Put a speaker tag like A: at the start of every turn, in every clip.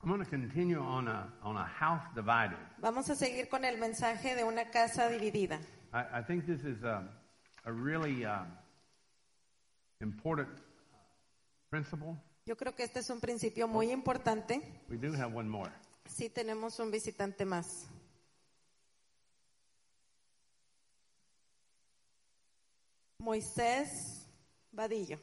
A: I'm going to continue on a house divided.
B: Vamos a seguir con el mensaje de una casa dividida.
A: I think this is a really important principle.
B: Yo creo que este es un principio muy importante.
A: We do have one more.
B: Sí, tenemos un visitante más. Moisés Vadillo.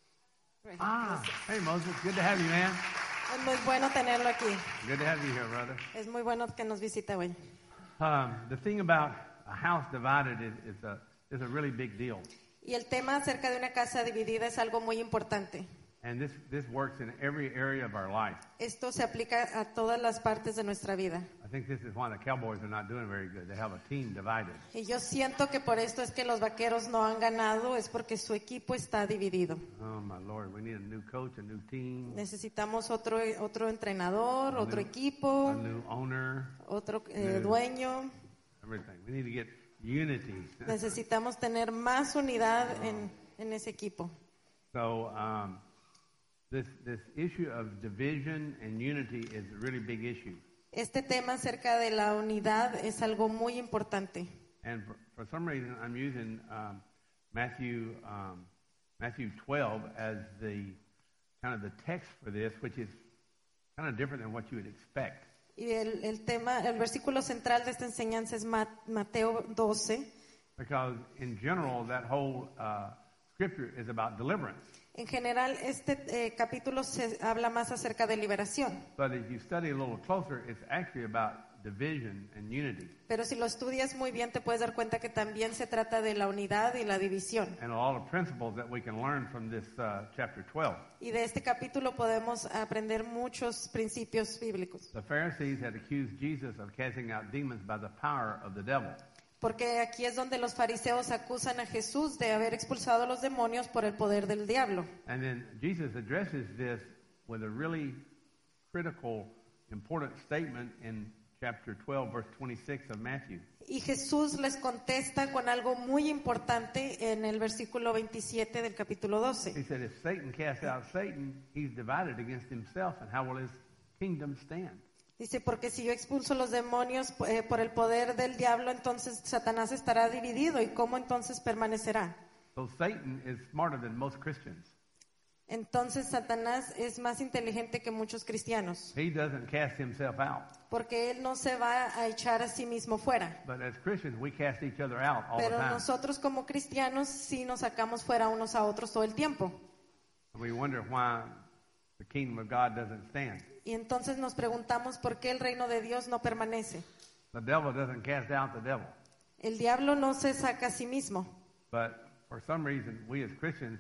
A: Hey Moses, good to have you, man.
B: Es muy bueno tenerlo aquí.
A: Good to have you here, brother.
B: Es muy bueno que nos visite hoy.
A: The thing about a house divided is a really big deal.
B: Y el tema acerca de una casa dividida es algo muy importante.
A: And this works in every area of our life.
B: Esto se aplica a todas las partes de nuestra vida.
A: I think this is why the Cowboys are not doing very good. They have a team divided.
B: Y yo siento que por esto es que los vaqueros no han ganado, es porque su equipo está dividido.
A: Oh my Lord, we need a new coach, a new team,
B: Necesitamos otro entrenador, otro equipo,
A: a new owner,
B: otro dueño.
A: everything. We need to get unity.
B: Necesitamos tener más unidad en ese equipo.
A: So this issue of division and unity is a really big issue.
B: Este tema acerca de la unidad es algo muy importante.
A: And for some reason, I'm using Matthew 12 as the kind of the text for this, which is kind of different than what you would expect.
B: Y el versículo central de esta enseñanza es Mateo 12.
A: Because in general, that whole scripture is about deliverance.
B: En general, este capítulo se habla más acerca de liberación.
A: But if you study a little closer, it's actually about division and unity.
B: Pero si lo estudias muy bien, te puedes dar cuenta que también se trata de la unidad y la división.
A: And a lot of principles that we can learn from this chapter 12.
B: Y de este capítulo podemos aprender muchos principios bíblicos.
A: The Pharisees had accused Jesus of casting out demons by the power of the devil.
B: Porque aquí es donde los fariseos acusan a Jesús de haber expulsado a los demonios por el poder del diablo.
A: And then Jesus addresses this with a really critical, important statement in chapter 12, verse 26 of Matthew.
B: Y Jesús les contesta con algo muy importante en el versículo 27 del capítulo 12.
A: He said, if Satan casts out Satan, he's divided against himself, and how will his kingdom stand?
B: Dice, porque si yo expulso los demonios por el poder del diablo, entonces Satanás estará dividido. ¿Y cómo entonces permanecerá?
A: So Satan is smarter than most Christians.
B: Entonces Satanás es más inteligente que muchos cristianos.
A: He doesn't cast himself out.
B: Porque él no se va a echar a sí mismo fuera.
A: But as Christians, we cast each other out all
B: Pero
A: the time.
B: nosotros como cristianos sí nos sacamos fuera unos a otros todo el tiempo.
A: We wonder why the kingdom of God doesn't stand.
B: Y entonces nos preguntamos por qué el reino de Dios no permanece.
A: The devil doesn't cast out the devil.
B: El diablo no se saca a sí mismo.
A: But for some reason, we as Christians,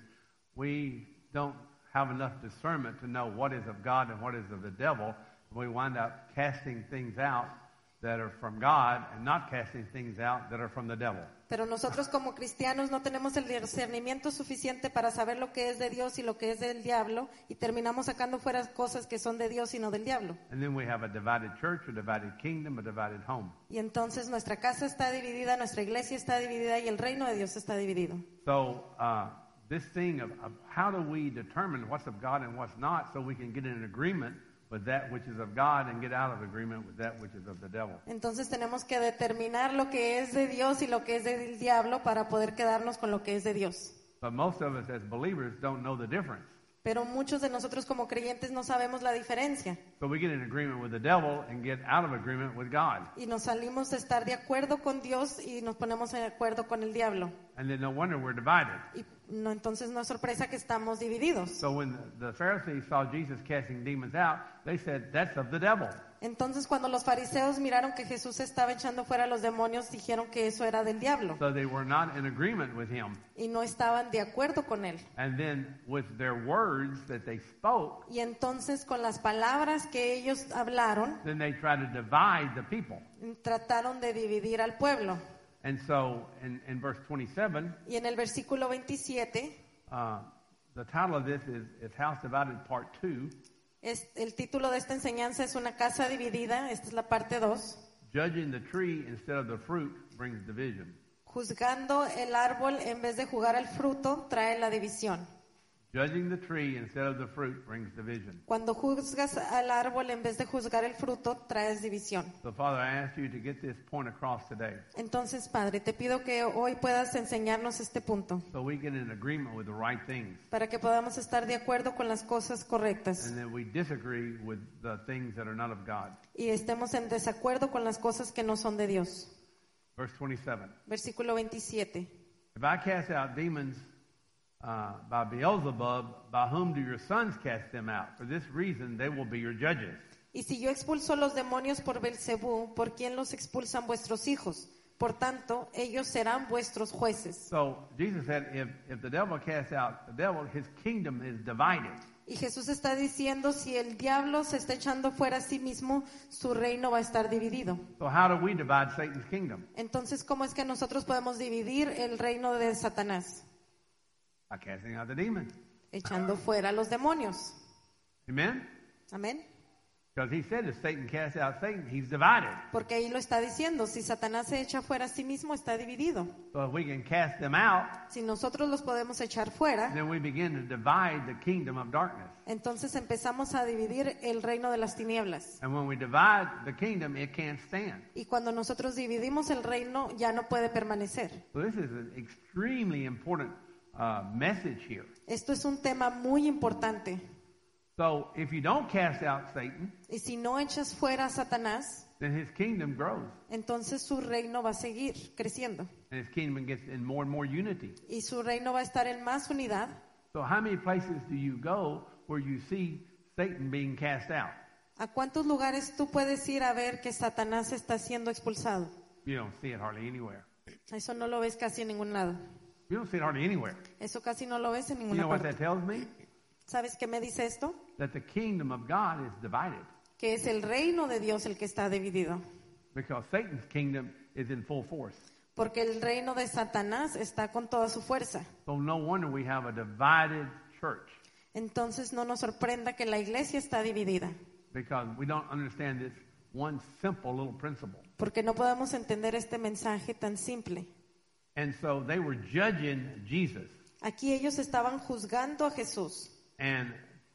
A: we don't have enough discernment to know what is of God and what is of the devil. We wind up casting things out that are from God and not casting things out that are from the devil.
B: Pero nosotros como cristianos no tenemos el discernimiento suficiente para saber lo que es de Dios y lo que es del diablo, y terminamos sacando fuera cosas que son de Dios y no del diablo.
A: And then we have a divided church, a divided kingdom, a divided home.
B: Y entonces nuestra casa está dividida, nuestra iglesia está dividida y el reino de Dios está dividido.
A: So this thing of how do we determine what's of God and what's not, so we can get in an agreement with that which is of God and get out of agreement with that which is of the devil.
B: Entonces tenemos que determinar lo que es de Dios y lo que es del diablo para poder quedarnos con lo que es de Dios.
A: But most of us as believers don't know the difference.
B: Pero muchos de nosotros como creyentes no sabemos la diferencia.
A: So we get in agreement with the devil and get out of agreement with God.
B: Y nos salimos de estar de acuerdo con Dios y nos ponemos de acuerdo con el diablo.
A: And then no wonder we're divided.
B: Y no, entonces no es sorpresa que estamos divididos.
A: So when the Pharisees saw Jesus casting demons out, they said, that's of the devil.
B: Entonces cuando los fariseos miraron que Jesús estaba echando fuera a los demonios, dijeron que eso era del diablo.
A: So they were not in agreement with him.
B: Y no estaban de acuerdo con él.
A: And then with their words that they spoke,
B: Y entonces con las palabras que ellos hablaron,
A: then they tried to divide the people.
B: trataron de dividir al pueblo.
A: And so in verse 27,
B: Y en el versículo 27,
A: the title of this is House Divided Part 2.
B: el título de esta enseñanza es Una casa dividida. Esta es la parte 2.
A: Judging the tree instead of the fruit brings division.
B: Juzgando el árbol en vez de jugar al fruto trae la división.
A: Judging the tree instead of the fruit brings division.
B: Cuando juzgas al árbol en vez de juzgar el fruto, traes división.
A: So, Father, I ask you to get this point across today
B: Entonces, Padre, te pido que hoy puedas enseñarnos este punto
A: so we get in agreement with the right things
B: para que podamos estar de acuerdo con las cosas correctas
A: and that we disagree with the things that are not of God.
B: y estemos en desacuerdo con las cosas que no son de Dios.
A: Verse 27.
B: Versículo 27.
A: If I cast out demons by Beelzebub, by whom do your sons cast them out? For this reason, they will be your judges.
B: Y si yo expulso los demonios por Belcebú, ¿por quién los expulsan vuestros hijos? Por tanto, ellos serán vuestros jueces.
A: So Jesus said, if the devil casts out the devil, his kingdom is divided.
B: Y Jesús está diciendo, si el diablo se está echando fuera a sí mismo, su reino va a estar dividido.
A: So how do we divide Satan's kingdom?
B: Entonces, ¿cómo es que nosotros podemos dividir el reino de Satanás?
A: By casting out the demons.
B: Echando fuera a los demonios.
A: Amen?
B: Amén.
A: Because he said if Satan casts out Satan, he's divided.
B: Porque ahí lo está diciendo, si Satanás se echa fuera a sí mismo, está dividido.
A: So if we can cast them out,
B: Si nosotros los podemos echar fuera,
A: then we begin to divide the kingdom of darkness.
B: entonces empezamos a dividir el reino de las tinieblas.
A: And when we divide the kingdom, it can't stand.
B: Y cuando nosotros dividimos el reino, ya no puede permanecer.
A: So this is an extremely important message here.
B: Esto es un tema muy importante.
A: So if you don't cast out Satan,
B: Y si no echas fuera a Satanás,
A: then his kingdom grows.
B: entonces su reino va a seguir creciendo.
A: And his kingdom gets in more and more unity.
B: Y su reino va a estar en más unidad.
A: So how many places do you go where you see Satan being cast out?
B: ¿A cuántos lugares tú puedes ir a ver que Satanás está siendo expulsado?
A: You don't see it hardly anywhere.
B: Eso no lo ves casi en ningún lado.
A: You don't see it hardly anywhere.
B: Eso casi no lo ves en
A: You
B: ninguna
A: know what that
B: parte.
A: tells me?
B: ¿Sabes qué me dice esto?
A: That the kingdom of God is divided.
B: Que es el reino de Dios el que está dividido.
A: Because Satan's kingdom is in full force.
B: Porque el reino de Satanás está con toda su fuerza.
A: So no wonder we have a divided church.
B: Entonces no nos sorprenda que la iglesia está dividida.
A: Because we don't understand this one simple little principle.
B: Porque no podemos entender este mensaje tan simple.
A: And so they were judging Jesus.
B: Aquí ellos estaban juzgando a Jesús.
A: And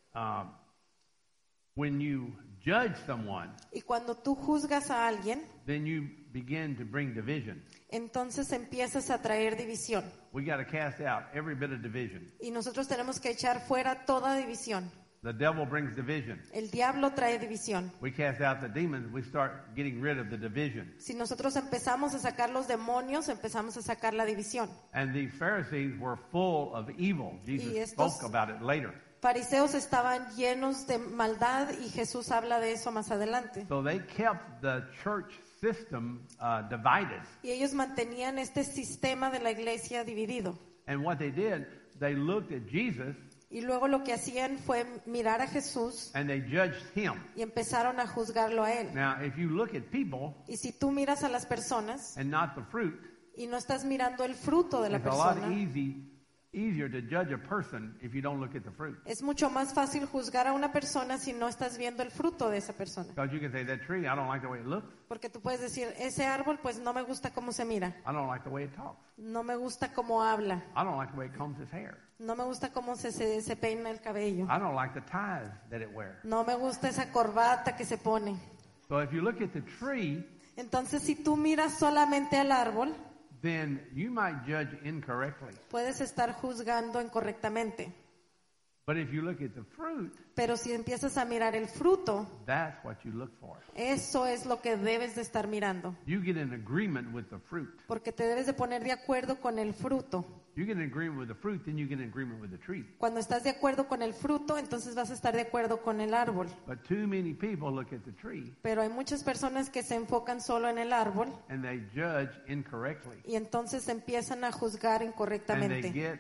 A: when you judge someone,
B: Y cuando tú juzgas a alguien,
A: then you begin to bring division.
B: entonces empiezas a traer división.
A: We got to cast out every bit of division.
B: Y nosotros tenemos que echar fuera toda división.
A: The devil brings division.
B: El diablo trae división.
A: We cast out the demons, we start getting rid of the division.
B: Si nosotros empezamos a sacar los demonios, empezamos a sacar la división.
A: And these Pharisees were full of evil. Jesus
B: estos-
A: spoke about it later.
B: Fariseos estaban llenos de maldad y Jesús habla de eso más adelante.
A: So they kept the church system divided.
B: Y ellos mantenían este sistema de la iglesia dividido.
A: And what they did, they looked at Jesus
B: Y luego lo que hacían fue mirar a Jesús
A: and they judged him.
B: y empezaron a juzgarlo a él.
A: Now, if you look at people
B: Y si tú miras a las personas
A: and not the fruit,
B: y no estás mirando el fruto de la
A: it's a lot
B: persona,
A: easier to judge a person if you don't look at the fruit.
B: es mucho más fácil juzgar a una persona si no estás viendo el fruto de esa persona.
A: Because you can say, that tree, I don't like the way it looks.
B: Porque tú puedes decir, ese árbol pues no me gusta cómo se mira,
A: I don't like the way it talks.
B: no me gusta cómo habla,
A: I don't like the way it combs its hair.
B: no me gusta cómo se peina el cabello,
A: I don't like the ties that it wears.
B: no me gusta esa corbata que se pone.
A: So if you look at the tree,
B: Entonces si tú miras solamente al árbol,
A: then you might judge incorrectly.
B: puedes estar juzgando incorrectamente.
A: But if you look at the fruit,
B: Pero si empiezas a mirar el fruto,
A: that's what you look for.
B: eso es lo que debes de estar mirando.
A: You get in agreement with the fruit.
B: Porque te debes de poner de acuerdo con el fruto.
A: You get in agreement with the fruit, then you get in agreement with the tree.
B: Cuando estás de acuerdo con el fruto, entonces vas a estar de acuerdo con el árbol.
A: But too many people look at the tree
B: Pero hay muchas personas que se enfocan solo en el árbol
A: and they judge incorrectly.
B: y entonces empiezan a juzgar
A: And they
B: incorrectamente.
A: get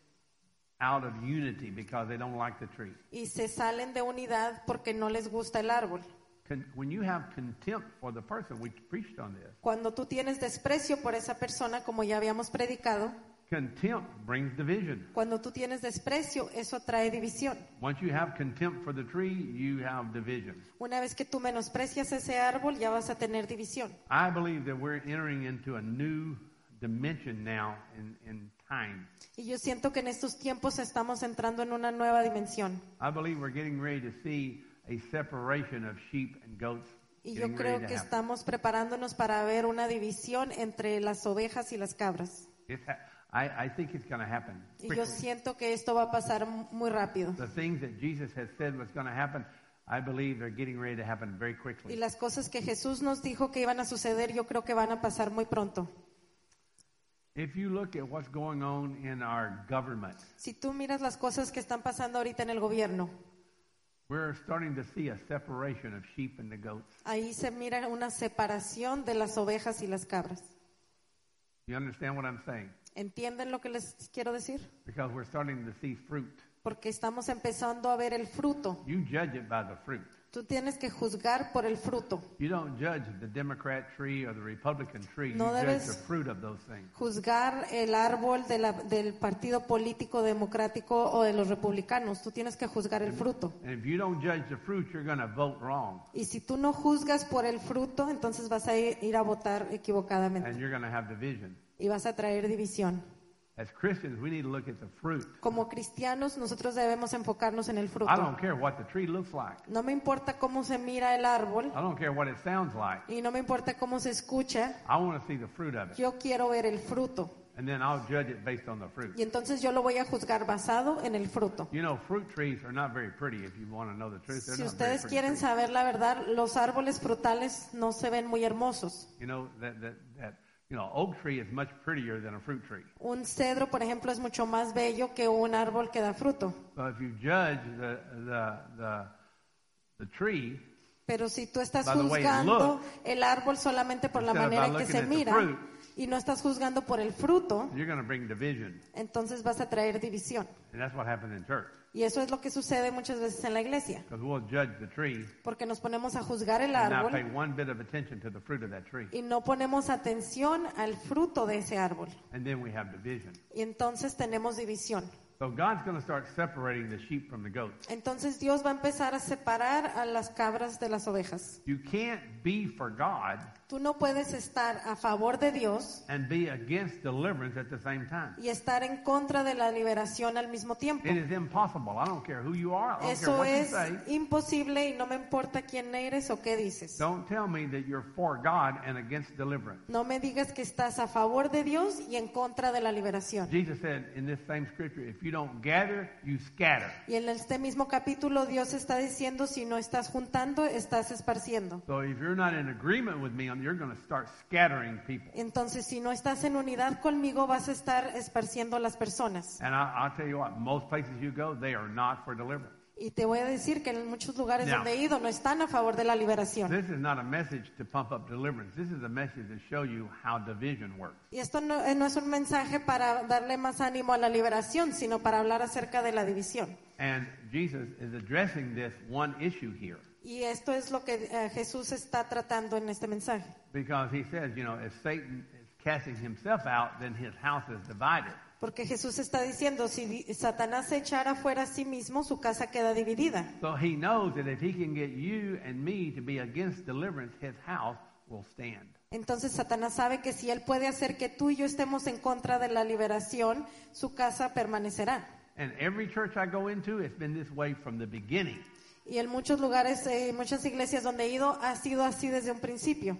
A: out of unity because they don't like the tree.
B: Y se salen de unidad porque no les gusta el árbol.
A: When you have contempt for the person, we preached on this.
B: Cuando tú tienes desprecio por esa persona, como ya habíamos predicado,
A: Contempt brings division.
B: cuando tú tienes desprecio, eso trae división.
A: Once you have contempt for the tree, you have division.
B: Una vez que tú menosprecias ese árbol, ya vas a tener división.
A: I believe that we're entering into a new dimension now in time.
B: Y yo siento que en estos tiempos estamos entrando en una nueva dimensión.
A: I believe we're getting ready to see a separation of sheep and goats.
B: Y yo
A: getting
B: creo
A: ready to
B: que
A: happen.
B: estamos preparándonos para ver una división entre las ovejas y las cabras.
A: I think it's going to happen
B: Y yo
A: quickly.
B: siento que esto va a pasar muy rápido.
A: The things that Jesus has said was going to happen, I believe they're getting ready to happen very
B: Y
A: quickly.
B: las cosas que Jesús nos dijo que iban a suceder, yo creo que van a pasar muy pronto.
A: If you look at what's going on in our government,
B: Si tú miras las cosas que están pasando ahorita en el gobierno,
A: we're starting to see a separation of sheep and the goats.
B: ahí se mira una separación de las ovejas y las cabras.
A: You understand what I'm saying?
B: ¿Entienden lo que les quiero decir?
A: Because we're starting to see fruit.
B: Porque estamos empezando a ver el fruto.
A: You judge it by the fruit.
B: Tú tienes que juzgar por el fruto.
A: You don't judge the Democrat tree or the Republican tree.
B: No
A: You judge
B: debes
A: the fruit of those things.
B: Juzgar el árbol del partido político democrático o de los republicanos. Tú tienes que juzgar el fruto.
A: And if you don't judge the fruit, you're going to vote wrong.
B: Y si tú no juzgas por el fruto, entonces vas a ir a votar equivocadamente.
A: And you're going to have division.
B: Y vas a traer división.
A: As Christians, we need to look at the fruit.
B: Como cristianos, nosotros debemos enfocarnos en el
A: I
B: fruto.
A: don't care what the tree looks like.
B: No me importa cómo se mira el árbol
A: I don't care what it sounds like.
B: y no me importa cómo se escucha.
A: I want to see the fruit of it.
B: Yo quiero ver el fruto.
A: And then I'll judge it based on the fruit.
B: Y entonces yo lo voy a juzgar basado en el fruto.
A: You know, fruit trees are not very pretty if you want to know the truth. They're
B: Si
A: not very
B: ustedes
A: pretty
B: quieren
A: trees.
B: saber la verdad, los árboles frutales no se ven muy hermosos.
A: You know, oak tree is much prettier than a fruit tree.
B: Un cedro, por ejemplo, es mucho más bello que un árbol que da fruto.
A: So if you judge the tree,
B: Pero si tú estás
A: By the way it
B: juzgando
A: looks,
B: el árbol solamente por la
A: instead of
B: manera
A: by
B: en que
A: looking
B: se
A: at the
B: mira
A: fruit,
B: y no estás juzgando por el fruto,
A: you're going to bring division.
B: entonces vas a traer división.
A: And that's what happens in church.
B: Y eso es lo que sucede muchas veces en la iglesia,
A: Because we'll judge the tree
B: porque nos ponemos a juzgar el
A: and not pay
B: árbol
A: one bit of attention to the fruit of that tree.
B: y no ponemos atención al fruto de ese árbol.
A: And then we have division.
B: Y entonces tenemos división.
A: So God's going to start separating the sheep from the goats.
B: Entonces Dios va a empezar a separar a las cabras de las ovejas.
A: You can't be for God
B: Tú no puedes estar a favor de Dios
A: and be against deliverance at the same time.
B: y estar en contra de la liberación al mismo tiempo.
A: It is impossible. I don't care who you are. I don't care
B: Eso
A: what you
B: es
A: say.
B: imposible y no me importa quién eres o qué dices.
A: Don't tell me that you're for God and against deliverance.
B: No me digas que estás a favor de Dios y en contra de la liberación.
A: Jesus said in this same scripture, if you don't gather, you scatter.
B: Y en este mismo capítulo Dios está diciendo, si no estás juntando, estás esparciendo.
A: So if you're not in agreement with me, you're going to start scattering people.
B: Entonces, si no estás en unidad conmigo, vas a estar esparciendo a las personas.
A: And I'll tell you what, most places you go, they are not for deliverance.
B: Y te voy a decir que en muchos lugares
A: Now,
B: donde he ido no están a favor de la liberación.
A: This is not a message to pump up deliverance. This is a message to show you how division works.
B: Y esto no es un mensaje para darle más ánimo a la liberación, sino para hablar acerca de la división.
A: And Jesus is addressing this one issue here.
B: Y esto es lo que Jesús está tratando en este mensaje.
A: Because he says, if Satan is casting himself out, then his house is divided.
B: Porque Jesús está diciendo, si Satanás se echara fuera a sí mismo, su casa queda dividida.
A: So he knows that if he can get you and me to be against deliverance, his house will stand.
B: Entonces Satanás sabe que si él puede hacer que tú y yo estemos en contra de la liberación, su casa permanecerá.
A: And every church I go into, it's been this way from the beginning.
B: Y en muchos lugares, muchas iglesias donde he ido, ha sido así desde un principio.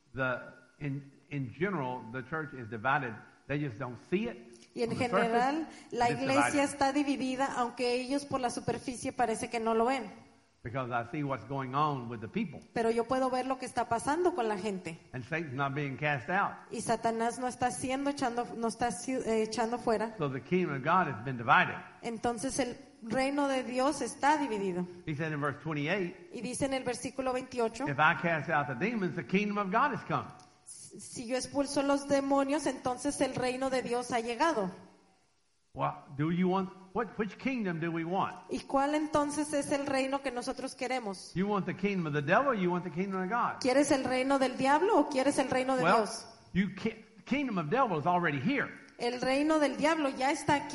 A: In general, the church is divided. They just don't see it.
B: Y en
A: on the
B: general,
A: surface,
B: la
A: it's
B: iglesia
A: divided.
B: está dividida, aunque ellos por la superficie parece que no lo ven.
A: Because I see what's going on with the people.
B: Pero yo puedo ver lo que está pasando con la gente.
A: And Satan's not being cast out.
B: Y Satanás no está echando fuera.
A: So the kingdom of God has been divided.
B: Entonces el reino de Dios está dividido.
A: He said in verse 28,
B: Y dice en el versículo 28,
A: if I cast out the demons, the kingdom of God has come.
B: si yo expulso los demonios, entonces el reino de Dios ha llegado.
A: Well, which kingdom do we want?
B: ¿Y cuál entonces es el reino que nosotros queremos?
A: You want the kingdom of the devil or you want the kingdom of God?
B: ¿Quieres el reino del diablo o quieres el reino de
A: Well,
B: Dios?
A: kingdom of devil is already here.
B: El reino del diablo ya está aquí.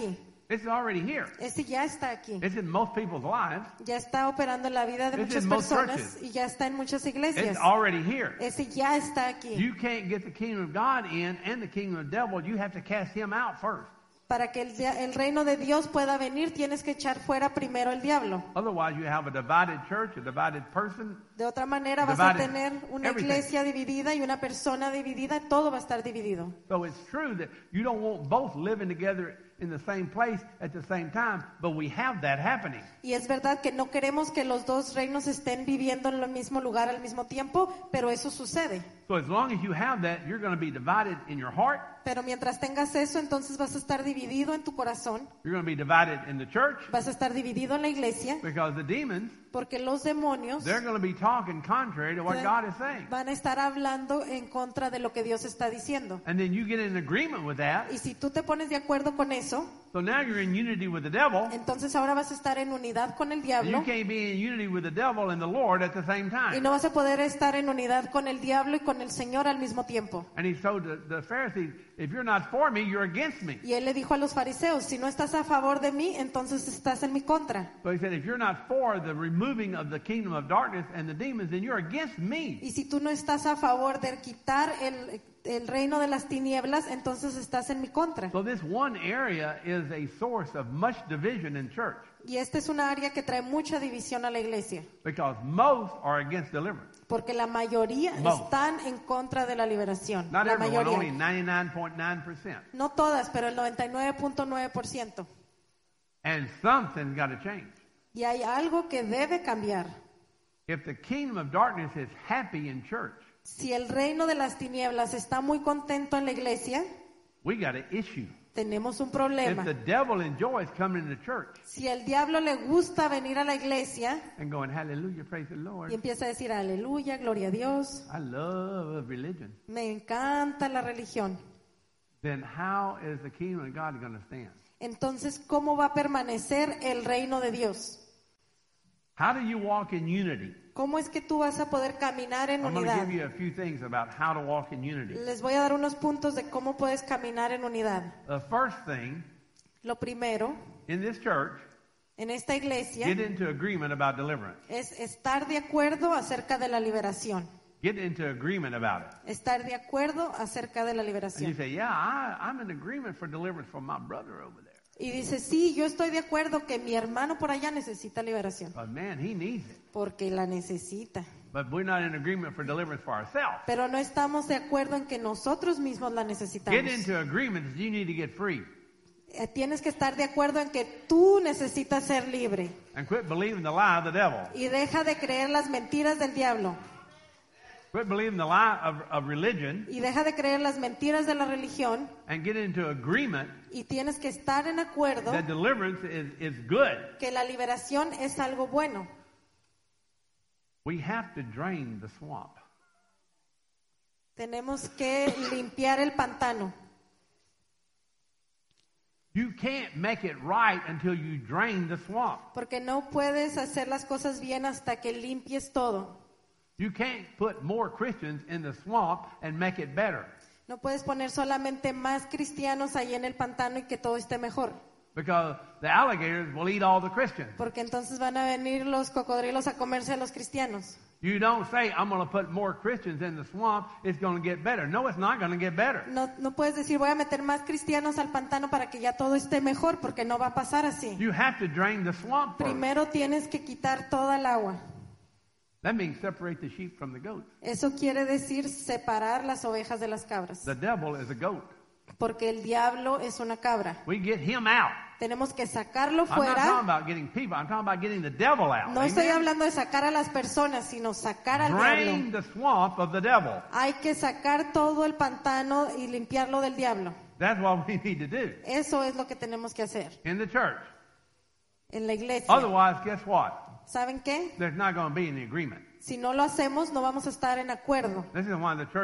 A: It's already here.
B: Ese ya está aquí.
A: It's in most people's lives.
B: Ya está operando en la vida de
A: It's
B: muchas
A: in most
B: personas
A: churches.
B: y ya está en muchas iglesias.
A: It's already here.
B: Ese ya está aquí.
A: You can't get the kingdom of God in and the kingdom of the devil. You have to cast him out first.
B: Para que el reino de Dios pueda venir, tienes que echar fuera primero el diablo.
A: Otherwise, you have a divided church, a divided person.
B: De otra manera vas a
A: Divided
B: tener una
A: everything.
B: iglesia dividida y una persona dividida, todo va a estar dividido.
A: So it's true that you don't want both living together in the same place at the same time, but we have that happening.
B: Y es verdad que no queremos que los dos reinos estén viviendo en el mismo lugar al mismo tiempo, pero eso sucede.
A: So as long as you have that, you're going to be divided in your heart.
B: Pero mientras tengas eso, entonces vas a estar dividido en tu corazón,
A: You're going to be divided in the church
B: vas a estar dividido en la iglesia,
A: because the demons,
B: porque los demonios
A: they're going to be talking contrary to what God is saying.
B: van a estar hablando en contra de lo que Dios está diciendo.
A: And then you get in agreement with that.
B: Y si tú te pones de acuerdo con eso,
A: So now you're in unity with the devil.
B: entonces ahora vas a estar en unidad con el
A: And
B: diablo
A: you can't be in unity with the devil and the Lord at the same
B: y
A: time.
B: no vas a poder estar en unidad con el diablo y con el Señor al mismo tiempo.
A: And he told the Pharisees, if you're not for me, you're against me.
B: Y él le dijo a los fariseos, si no estás a favor de mí, entonces estás en mi contra.
A: So he said, if you're not for the removing of the kingdom of darkness and the demons, then you're against me.
B: Y si tú no estás a favor de quitar el reino de las tinieblas, entonces estás en mi contra.
A: So this one area is a source of much division in church
B: Y esta es una área que trae mucha división a la iglesia,
A: because most are against deliverance.
B: porque la mayoría
A: Most.
B: están en contra de la liberación.
A: Not
B: La
A: everyone, only
B: mayoría.
A: 99.9%.
B: No todas, pero el 99.9%.
A: And something's got to change.
B: Y hay algo que debe cambiar.
A: If the kingdom of darkness is happy in church,
B: Si el reino de las tinieblas está muy contento en la iglesia,
A: we got an issue.
B: tenemos un
A: If
B: problema.
A: the devil enjoys coming into church
B: Si el diablo le gusta venir a la iglesia
A: and going, hallelujah, praise the Lord,
B: y empieza a decir aleluya, gloria a Dios,
A: I love religion,
B: me encanta la religión,
A: then how is the kingdom of God going to stand?
B: entonces ¿cómo va a permanecer el reino de Dios?
A: How do you walk in unity?
B: ¿Cómo es que tú vas a poder caminar en
A: I'm going to
B: unidad?
A: give you a few things about how to walk in unity.
B: Les voy a dar unos puntos de cómo puedes caminar en unidad.
A: The first thing
B: Lo primero,
A: in this church,
B: en esta iglesia,
A: get into agreement about deliverance.
B: es estar de acuerdo acerca de la liberación.
A: Get into agreement about it.
B: Estar de acuerdo acerca de la
A: And you
B: liberación.
A: say, yeah, I'm in agreement for deliverance from my brother over there.
B: Y dice, sí, yo estoy de acuerdo que mi hermano por allá necesita liberación,
A: But man, he needs it.
B: porque la necesita.
A: But we're not in agreement for deliverance for ourselves.
B: Pero no estamos de acuerdo en que nosotros mismos la necesitamos.
A: Get into agreement that you need to get free.
B: Tienes que estar de acuerdo en que tú necesitas ser libre.
A: And quit believing the lie of the devil.
B: Y deja de creer las mentiras del diablo.
A: Quit believing the lie of religion
B: Y deja de creer las mentiras de la religión.
A: and get into agreement
B: Y tienes que estar en acuerdo
A: that deliverance is good.
B: que la liberación es algo bueno.
A: We have to drain the swamp.
B: Tenemos que limpiar el pantano.
A: You can't make it right until you drain the swamp.
B: Porque no puedes hacer las cosas bien hasta que limpies todo.
A: You can't put more Christians in the swamp and make it better.
B: No puedes poner solamente más cristianos ahí en el pantano y que todo esté mejor.
A: Because the alligators will eat all the Christians.
B: Porque entonces van a venir los cocodrilos a comerse a los cristianos.
A: You don't say, I'm going to put more Christians in the swamp, it's going to get better. No, it's not going to get better.
B: No puedes decir, voy a meter más cristianos al pantano para que ya todo esté mejor, porque no va a pasar así.
A: You have to drain the swamp first.
B: Primero tienes que quitar toda el agua.
A: That means separate the sheep from the goats.
B: Eso quiere decir separar las ovejas de las cabras.
A: The devil is a goat.
B: Porque el diablo es una cabra.
A: We get him out.
B: Tenemos que sacarlo
A: I'm not talking
B: fuera.
A: about getting people. I'm talking about getting the devil out.
B: No estoy
A: Amen?
B: hablando de sacar a las personas, sino sacar al
A: Drain
B: diablo.
A: the swamp of the devil.
B: Hay que sacar todo el pantano y limpiarlo del diablo.
A: That's what we need to do
B: Eso es lo que tenemos que hacer
A: in the church.
B: en la iglesia.
A: Otherwise, guess what?
B: ¿Saben qué?
A: There's not going to be any agreement.
B: Si no lo hacemos, no vamos a estar en acuerdo.
A: This is why the church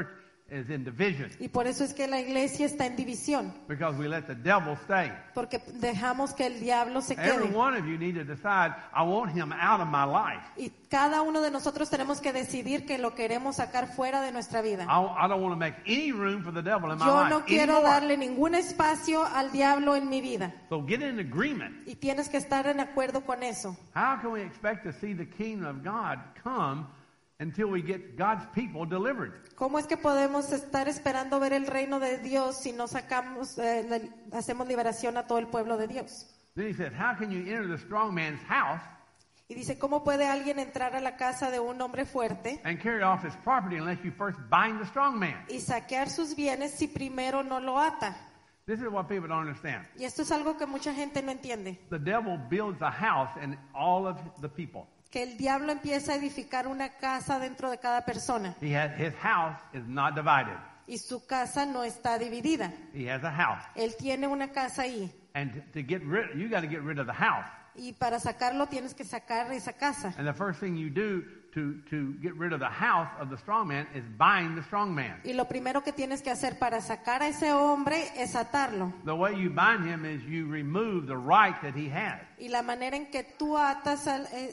A: is in division
B: Y por eso es que la iglesia está en división,
A: because we let the devil stay.
B: porque dejamos que el diablo se
A: Every
B: quede.
A: one of you need to decide, I want him out of my life.
B: Y cada uno de nosotros tenemos que decidir que lo queremos sacar fuera de nuestra vida.
A: I don't want to make any room for the devil in my
B: Yo
A: life
B: no quiero
A: anymore.
B: darle ningún espacio al diablo en mi vida.
A: So get in agreement.
B: Y tienes que estar en acuerdo con eso.
A: How can we expect to see the kingdom of God come until we get God's people delivered?
B: ¿Cómo es que podemos estar esperando ver el reino de Dios si no sacamos, hacemos liberación a todo el pueblo de Dios?
A: Then he said, how can you enter the strong man's house
B: Y dice, ¿cómo puede alguien entrar a la casa de un hombre fuerte
A: and carry off his property unless you first bind the strong man?
B: y saquear sus bienes si primero no lo ata?
A: This is what people don't understand.
B: Y esto es algo que mucha gente no entiende.
A: The devil builds a house in all of the people.
B: Que el diablo empieza a edificar una casa dentro de cada persona.
A: His house is not divided.
B: Y su casa no está dividida.
A: He has a house.
B: Él tiene una casa ahí.
A: And to get rid, you got to get rid of the house.
B: Y para sacarlo tienes que sacar esa casa.
A: And the first thing you do to get rid of the house of the strong man is bind the strong man.
B: Y lo primero que tienes que hacer para sacar a ese hombre es atarlo.
A: The way you bind him is you remove the right that he has.
B: Y la manera en que tú atas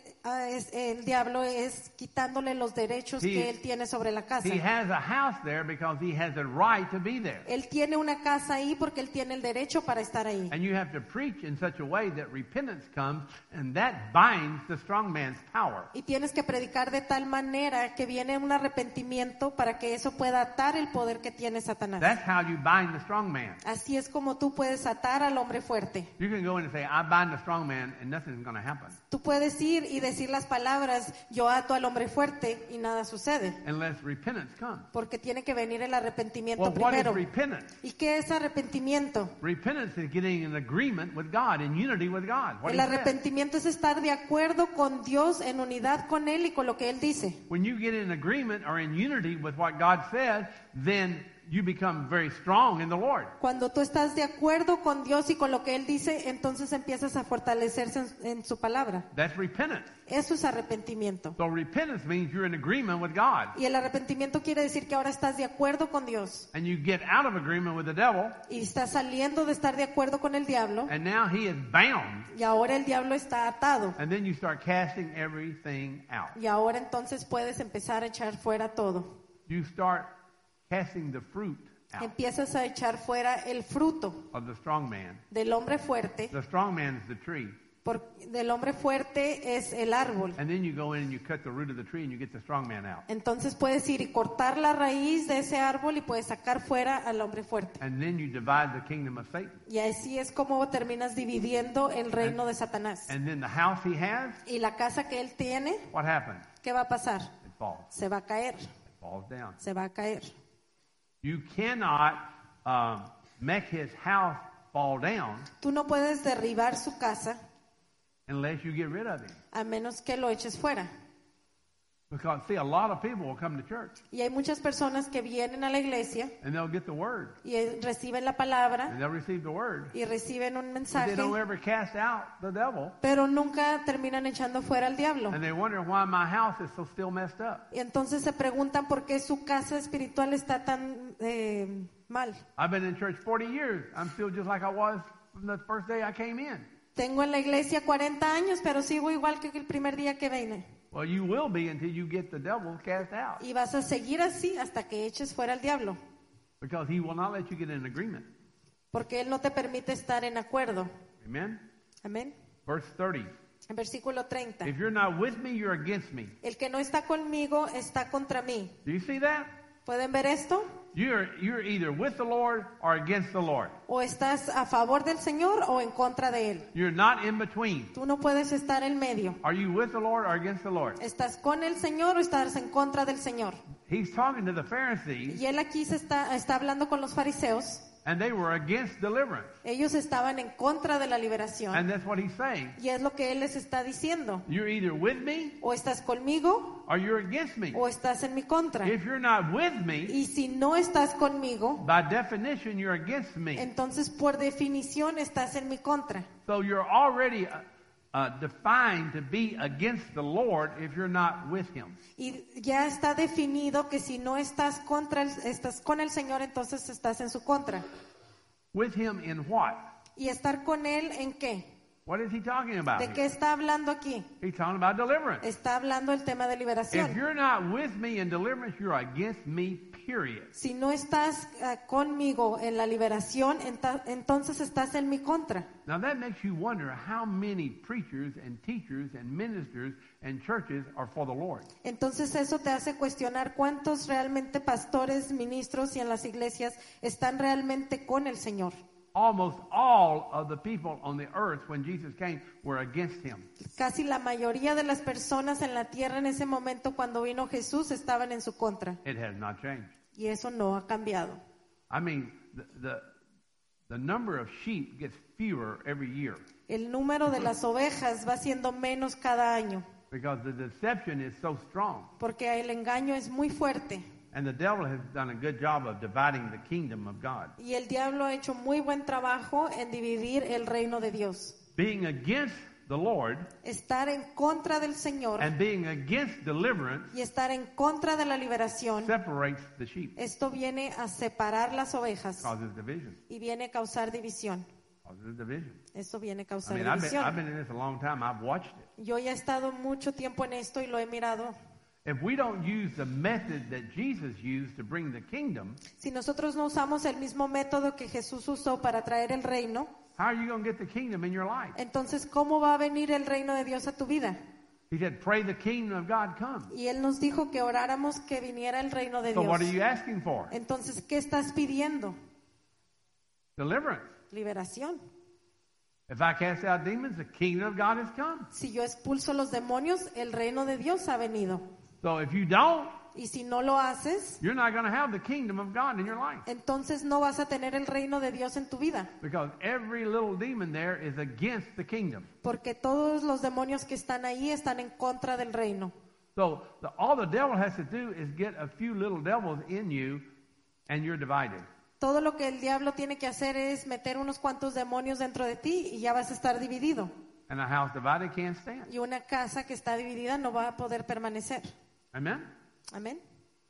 B: el diablo es quitándole los derechos que él tiene sobre la casa.
A: He has a house there because he has the right to be there.
B: Él tiene una casa ahí porque él tiene el derecho para estar ahí.
A: And you have to preach in such a way that repentance comes, and that binds the strong man's power.
B: Y tienes que predicar de tal manera que viene un arrepentimiento para que eso pueda atar el poder que tiene Satanás.
A: That's how you bind the strong man.
B: Así es como tú puedes atar al hombre fuerte.
A: You can go in and say, I bind the strong man, and nothing's going to happen.
B: Tú puedes ir y decir las palabras, yo ato al hombre fuerte, y nada sucede.
A: Unless repentance comes.
B: Porque tiene que venir el arrepentimiento
A: Well, what is
B: primero.
A: repentance?
B: ¿Y qué es arrepentimiento?
A: Repentance is getting in agreement with God, in unity with God. What
B: El
A: he said.
B: arrepentimiento es estar de acuerdo con Dios, en unidad con Él y con lo que Él dice.
A: When you get in agreement or in unity with what God said, then you become very strong in the Lord.
B: Cuando tú estás de acuerdo con Dios y con lo que Él dice, entonces empiezas a fortalecerse en su palabra.
A: That's repentance.
B: Eso es arrepentimiento.
A: So repentance means you're in agreement with God.
B: Y el arrepentimiento quiere decir que ahora estás de acuerdo con Dios.
A: And you get out of agreement with the devil,
B: Y estás saliendo de estar de acuerdo con el diablo.
A: and now he is bound.
B: Y ahora el diablo está atado.
A: And then you start casting everything out.
B: Y ahora entonces puedes empezar a echar fuera todo.
A: You start casting the fruit out
B: Empiezas a echar fuera el fruto
A: of the strong man.
B: del hombre fuerte.
A: The strong man is the tree.
B: Del hombre fuerte es el árbol.
A: And then you go in and you cut the root of the tree and you get the strong man out.
B: Entonces puedes ir y cortar la raíz de ese árbol y puedes sacar fuera al hombre fuerte.
A: And then you divide the kingdom of Satan.
B: Y así es como terminas dividiendo el reino de Satanás.
A: And then the house he has,
B: Y la casa que él tiene,
A: what happens?
B: ¿qué va a pasar?
A: It falls.
B: Se va a caer,
A: It falls down.
B: se va a caer.
A: You cannot make his house fall down
B: Tú no puedes derribar su casa
A: unless you get rid of him.
B: a menos que lo eches fuera.
A: Because, see, a lot of people will come to church
B: Y hay muchas personas que vienen a la iglesia
A: and they'll get the word
B: y reciben la palabra
A: and they'll receive the word.
B: y reciben un
A: But
B: mensaje,
A: they don't ever cast out the devil.
B: pero nunca terminan echando fuera al diablo.
A: And they wonder why my house is so still messed up.
B: Y entonces se preguntan por qué su casa espiritual está tan mal.
A: I've been in church 40 years. I'm still just like I was from the first day I came in.
B: Tengo en la iglesia 40 años, pero sigo igual que el primer día que vine.
A: Well, you will be until you get the devil cast out.
B: Y vas a seguir así hasta que eches fuera al diablo,
A: Because he will not let you get in agreement.
B: porque Él no te permite estar en acuerdo.
A: Amen?
B: Amén.
A: Verse 30.
B: En versículo 30.
A: If you're not with me, you're against me.
B: El que no está conmigo está contra mí.
A: Do you see that?
B: ¿Pueden ver esto?
A: You're either with the Lord or against the Lord.
B: O estás a favor del Señor o en contra de Él.
A: You're not in between.
B: Tú no puedes estar en medio.
A: Are you with the Lord or against the Lord?
B: ¿Estás con el Señor o estás en contra del Señor?
A: He's talking to the Pharisees,
B: Y Él aquí está hablando con los fariseos.
A: and they were against deliverance.
B: Ellos estaban en contra de la liberación.
A: And that's what he's saying.
B: Y es lo que Él les está diciendo.
A: You're either with me
B: O estás conmigo
A: or you're against me.
B: o estás en mi contra.
A: If you're not with me,
B: Y si no estás conmigo,
A: by definition, you're against me.
B: entonces por definición estás en mi contra.
A: So you're already defined to be against the Lord if you're not with Him.
B: Y ya está definido que si no estás estás con el Señor, entonces estás en su contra.
A: With Him in what?
B: ¿Y estar con Él en qué?
A: What is He talking about
B: ¿De qué
A: here?
B: está hablando aquí?
A: He's talking about deliverance.
B: Está hablando el tema de
A: If
B: liberación.
A: you're not with me in deliverance, you're against me, period.
B: Si no estás conmigo en la liberación, entonces estás en mi contra.
A: Now that makes you wonder how many preachers and teachers and ministers and churches are for the Lord.
B: Entonces eso te hace cuestionar cuántos realmente pastores, ministros y en las iglesias están realmente con el Señor.
A: Almost all of the people on the earth when Jesus came were against Him.
B: Casi la mayoría de las personas en la tierra en ese momento cuando vino Jesús estaban en su contra.
A: It has not changed.
B: Y eso no ha cambiado.
A: I mean, the number of sheep gets fewer every year
B: El número de las ovejas va siendo menos cada año
A: because the deception is so strong.
B: porque el engaño es muy fuerte.
A: And the devil has done a good job of dividing the kingdom of God.
B: Y el diablo ha hecho muy buen trabajo en dividir el reino de Dios.
A: Being against the Lord
B: Estar en contra del Señor
A: and being against deliverance
B: y estar en contra de la liberación,
A: separates the sheep,
B: esto viene a separar las ovejas
A: causes division.
B: y viene a causar división.
A: Causes division.
B: Esto viene a
A: I
B: causar
A: mean, I've
B: división.
A: been in this a long time. I've watched it.
B: Yo ya he estado mucho tiempo en esto y lo he mirado.
A: If we don't use the method that Jesus used to bring the kingdom,
B: Si nosotros no usamos el mismo método que Jesús usó para traer el reino,
A: how are you going to get the kingdom in your life?
B: entonces ¿cómo va a venir el reino de Dios a tu vida?
A: He said, pray the kingdom of God come.
B: Y Él nos dijo que oráramos que viniera el reino de
A: So what are
B: Dios.
A: you asking for?
B: Entonces, ¿qué estás pidiendo?
A: Deliverance.
B: Liberación.
A: If I cast out demons, the kingdom of God has come.
B: Si yo expulso los demonios, el reino de Dios ha venido.
A: So if you don't,
B: Y si no lo haces,
A: you're not going to have the kingdom of God in your life.
B: entonces no vas a tener el reino de Dios en tu vida.
A: Because every little demon there is against the kingdom.
B: Porque todos los demonios que están ahí están en contra del reino.
A: So all the devil has to do is get a few little devils in you and you're divided.
B: Todo lo que el diablo tiene que hacer es meter unos cuantos demonios dentro de ti y ya vas a estar dividido.
A: And a house divided can't stand.
B: Y una casa que está dividida no va a poder permanecer.
A: Amen?
B: Amén.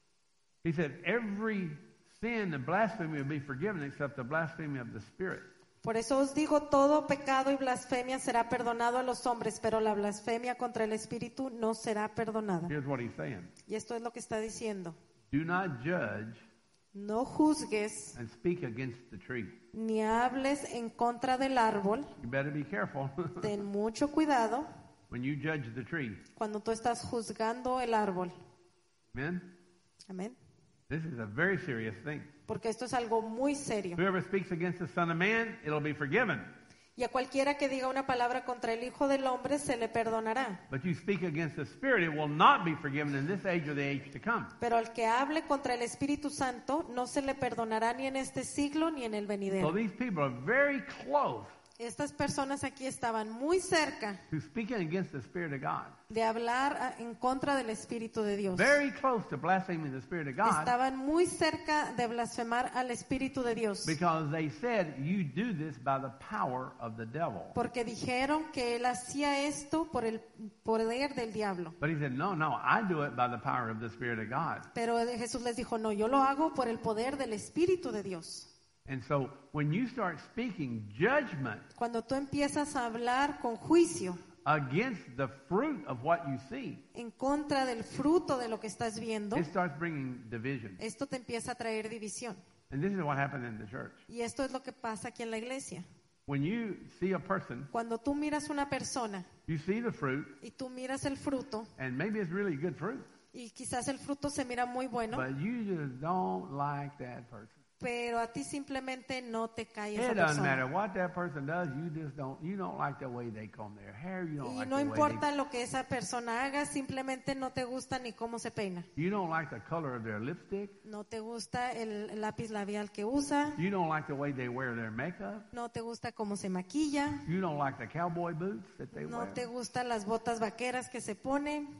A: He said, every sin and blasphemy will be forgiven except the blasphemy of the Spirit.
B: Por eso os digo, todo pecado y blasfemia será perdonado a los hombres, pero la blasfemia contra el Espíritu no será perdonada.
A: Here's what he's saying.
B: Y esto es lo que está diciendo.
A: Do not judge
B: No juzgues
A: and speak against the tree.
B: ni hables en contra del árbol.
A: You better be careful
B: Ten mucho cuidado
A: when you judge the tree.
B: cuando tú estás juzgando el árbol.
A: Amen?
B: Amén.
A: This is a very serious thing.
B: Porque esto es algo muy serio.
A: Whoever speaks against the Son of Man, it'll be forgiven.
B: Y a cualquiera que diga una palabra contra el Hijo del Hombre se le perdonará.
A: But you speak against the Spirit, it will not be forgiven in this age or the age to come.
B: Pero al que hable contra el Espíritu Santo no se le perdonará ni en este siglo ni en el
A: So
B: venidero.
A: these people are very close
B: Estas personas aquí estaban muy cerca
A: to speaking against the Spirit of God.
B: de hablar en contra del Espíritu de Dios.
A: Very close to blaspheming the Spirit of God
B: Estaban muy cerca de blasfemar al Espíritu de Dios.
A: because they said you do this by the power of the devil.
B: Porque dijeron que él hacía esto por el poder del diablo.
A: But he said, no, I do it by the power of the Spirit of God.
B: Pero Jesús les dijo, no, yo lo hago por el poder del Espíritu de Dios.
A: And so when you start speaking judgment
B: Cuando tú empiezas a hablar con juicio
A: against the fruit of what you see,
B: en contra del fruto de lo que estás viendo,
A: it starts bringing division.
B: esto te empieza a traer división.
A: And this is what happened in the church.
B: Y esto es lo que pasa aquí en la iglesia.
A: When you see a person,
B: Cuando tú miras una persona
A: you see the fruit,
B: y tú miras el fruto,
A: and maybe it's really good fruit,
B: y quizás el fruto se mira muy bueno,
A: but you just don't like that person.
B: pero a ti simplemente no te cae esa
A: It doesn't matter
B: persona.
A: what that person does, you don't like the way they comb their hair, you don't
B: Y
A: like
B: no
A: the way
B: importa lo que esa persona haga, simplemente no te gusta ni cómo se peina.
A: you don't like the color of their lipstick,
B: No te gusta el lápiz labial que usa,
A: you don't like the way they wear their makeup,
B: no te gusta cómo se maquilla,
A: you don't like the cowboy boots that they
B: no
A: wear,
B: te gustan las botas vaqueras que se pone,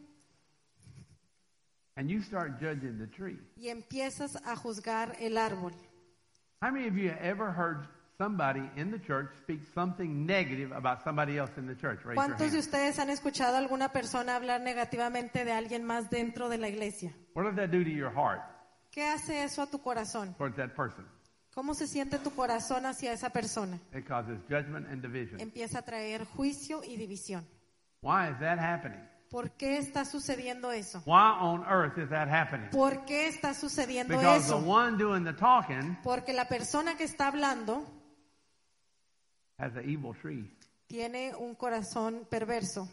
A: and you start judging the tree.
B: y empiezas a juzgar el árbol.
A: How many of you have ever heard somebody in the church speak something negative about somebody else in the church? Raise your
B: ¿Cuántos de
A: hand.
B: ustedes han escuchado a alguna persona hablar negativamente de alguien más dentro de la iglesia?
A: What does that do to your heart
B: ¿Qué hace eso a tu corazón?
A: towards that person?
B: ¿Cómo se siente tu corazón hacia esa persona?
A: It causes judgment and division.
B: Empieza a traer juicio y división.
A: Why is that happening?
B: ¿Por qué está sucediendo eso?
A: Why on earth is that happening?
B: ¿Por qué está sucediendo
A: Because the
B: eso?
A: one doing the talking
B: Porque la persona que está hablando
A: has an evil tree.
B: tiene un corazón perverso.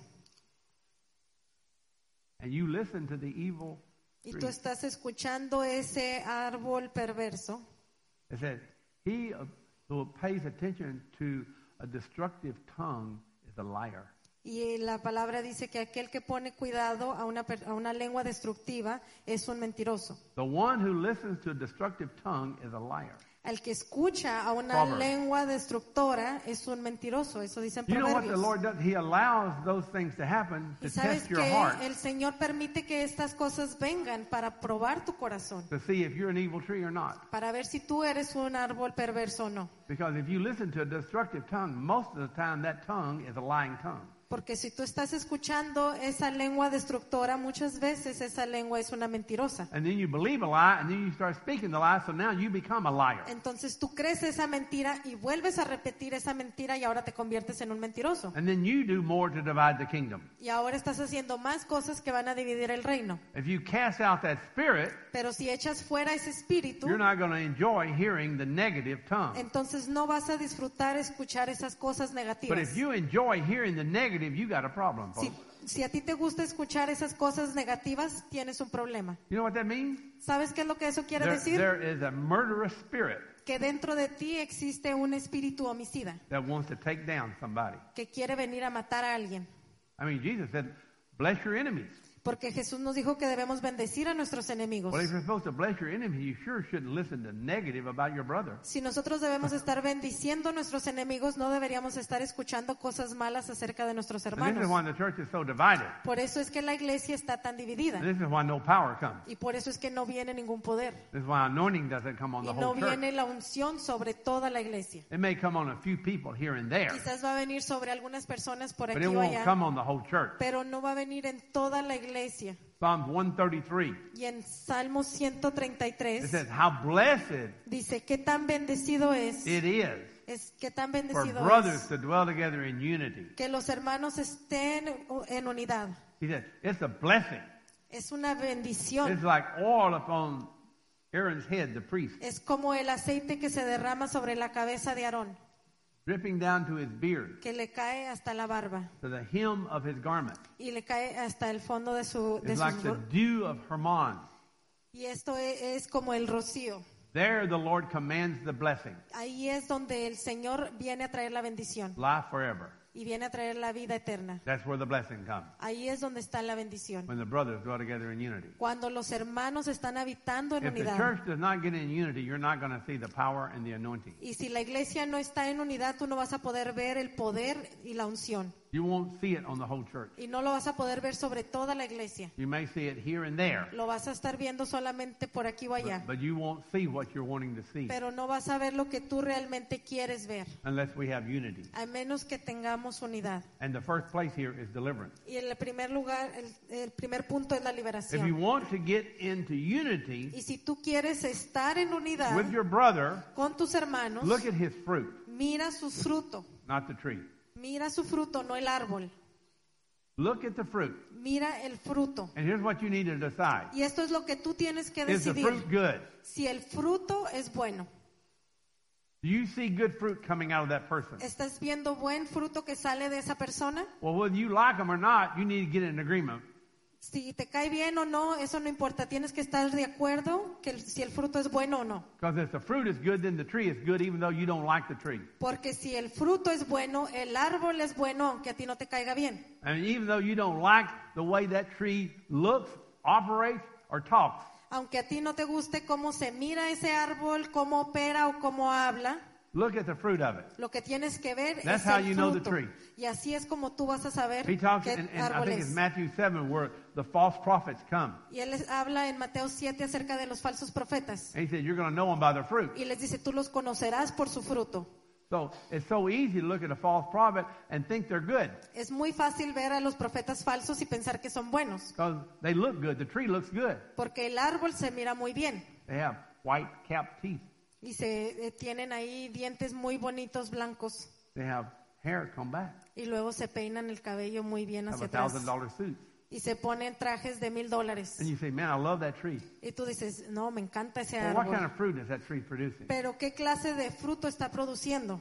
A: And you listen to the evil
B: Y
A: tree.
B: tú estás escuchando ese árbol perverso.
A: It says, he who pays attention to a destructive tongue is a liar.
B: Y la palabra dice que aquel que pone cuidado a una lengua destructiva es un mentiroso.
A: The one who listens to a destructive tongue is a liar.
B: El que escucha a una
A: Proverbs.
B: lengua destructora es un mentiroso. Eso dicen
A: You know what the
B: Proverbios.
A: Lord does? He allows those things to happen to
B: Y sabes
A: test your
B: que
A: heart,
B: el Señor permite que estas cosas vengan para probar tu corazón,
A: to see if you're an evil tree or not.
B: para ver si tú eres un árbol perverso o no.
A: Because if you listen to a destructive tongue, most of the time that tongue is a lying tongue.
B: Porque si tú estás escuchando esa lengua destructora, muchas veces esa lengua es una mentirosa.
A: And then you believe a lie, and then you start speaking the lie, so now you become a liar.
B: Entonces tú crees esa mentira y vuelves a repetir esa mentira y ahora te conviertes en un mentiroso.
A: And then you do more to divide the kingdom.
B: Y ahora estás haciendo más cosas que van a dividir el reino.
A: If you cast out that spirit,
B: Pero si echas fuera ese espíritu,
A: you're not going to enjoy hearing the negative tongue.
B: entonces no vas a disfrutar escuchar esas cosas
A: But
B: negativas.
A: if you enjoy hearing the negative, you got a problem,
B: Si,
A: folks.
B: si a ti te gusta escuchar esas cosas negativas, tienes un problema.
A: You know what that means?
B: ¿Sabes qué es lo que eso quiere
A: There,
B: decir?
A: there is a murderous spirit
B: Que dentro de ti existe un espíritu homicida
A: that wants to take down somebody.
B: que quiere venir a matar a alguien.
A: I mean, Jesus said, bless your enemies.
B: Porque Jesús nos dijo que debemos bendecir a nuestros enemigos.
A: Well, if you're supposed to bless your enemies, you sure shouldn't listen to negative about your brother.
B: Si nosotros debemos estar bendiciendo a nuestros enemigos, no deberíamos estar escuchando cosas malas acerca de nuestros
A: And this is
B: hermanos.
A: why the church is so divided.
B: Por eso es que la iglesia está tan dividida.
A: And this is why no power comes.
B: Y por eso es que no viene ningún poder.
A: This is why anointing doesn't come on
B: Y
A: the
B: no
A: whole church.
B: viene la unción sobre toda la iglesia.
A: It may come on a few people here and there,
B: Quizás va a venir sobre algunas personas por
A: but
B: aquí
A: it
B: o
A: won't
B: allá,
A: come on the whole church.
B: pero no va a venir en toda la iglesia.
A: Psalms 133,
B: Y en Salmo
A: it
B: 133
A: says, how blessed
B: dice, qué tan bendecido es qué tan
A: for
B: bendecido
A: brothers
B: es
A: to dwell together in unity.
B: que los hermanos estén en unidad.
A: He said, it's a blessing.
B: Es una
A: It's
B: bendición.
A: like oil upon Aaron's head, the priest,
B: Es como el aceite que se derrama sobre la cabeza de Aarón,
A: dripping down to his beard,
B: que le cae hasta la barba
A: to the hem of his garment.
B: y le cae hasta el fondo de
A: It's like the
B: sus...
A: dew of Hermon.
B: Y esto es como el rocío.
A: There the Lord commands the blessing,
B: Ahí es donde el Señor viene a traer la bendición
A: life forever.
B: y viene a traer la vida eterna.
A: That's where the blessing comes,
B: Ahí es donde está la bendición.
A: when the brothers dwell together in unity.
B: Cuando los hermanos están habitando en
A: If the
B: unidad.
A: church does not get in unity, you're not going to see the power and the anointing.
B: Y si la iglesia no está en unidad, tú no vas a poder ver el poder y la unción.
A: You won't see it on the whole church.
B: Y no lo vas a poder ver sobre toda la iglesia.
A: You may see it here and there,
B: Lo vas a estar viendo solamente por aquí o allá.
A: but you won't see what you're wanting to see
B: Pero no vas a ver lo que tú realmente quieres ver.
A: unless we have unity.
B: A menos que tengamos unidad.
A: And the first place here is deliverance.
B: Y en el primer lugar, el primer punto es la
A: If you
B: liberación.
A: want to get into unity
B: Y si tú quieres estar en unidad
A: with your brother,
B: con tus hermanos,
A: look at his fruit,
B: mira su fruto.
A: not the tree.
B: Mira su fruto, no el árbol.
A: Look at the fruit.
B: Mira el fruto.
A: And here's what you need to decide.
B: Y esto es lo que tú tienes que
A: Is the
B: decidir.
A: fruit good?
B: Si el fruto es bueno.
A: Do you see good fruit coming out of that person?
B: ¿Estás viendo buen fruto que sale de esa persona?
A: Well, whether you like them or not, you need to get in agreement.
B: Si te cae bien o no, eso no importa. Tienes que estar de acuerdo que si el fruto es bueno o no.
A: Because if the fruit is good, then the tree is good, even though you don't like the tree.
B: Porque si el fruto es bueno, el árbol es bueno, aunque a ti no te caiga bien.
A: And even though you don't like the way that tree looks, operates, or talks,
B: Aunque a ti no te guste cómo se mira ese árbol, cómo opera o cómo habla,
A: look at the fruit of it.
B: lo que tienes que ver
A: That's
B: es
A: how
B: el
A: you know the
B: fruto.
A: tree.
B: Y así es como tú vas a saber
A: He talks,
B: qué
A: and I
B: árbol
A: think it's
B: es.
A: Matthew 7, where the false prophets come.
B: Y él les habla en Mateo 7 acerca de los falsos profetas.
A: And he said, you're going to know them by their fruit.
B: Y les dice, tú los conocerás por su fruto.
A: So it's so easy to look at a false prophet and think they're good
B: Es muy fácil ver a los profetas falsos y pensar que son buenos,
A: because they look good. The tree looks good.
B: porque el árbol se mira muy bien
A: They have white capped teeth.
B: y tienen ahí dientes muy bonitos blancos
A: They have hair come back.
B: y luego se peinan el cabello muy bien
A: Have
B: hacia atrás
A: $1,000 suits.
B: y se ponen trajes de $1,000
A: And you say, man, I love that tree.
B: y tú dices, no, me encanta ese
A: Well, what kind
B: árbol,
A: of fruit is that tree producing?
B: pero ¿qué clase de fruto está produciendo?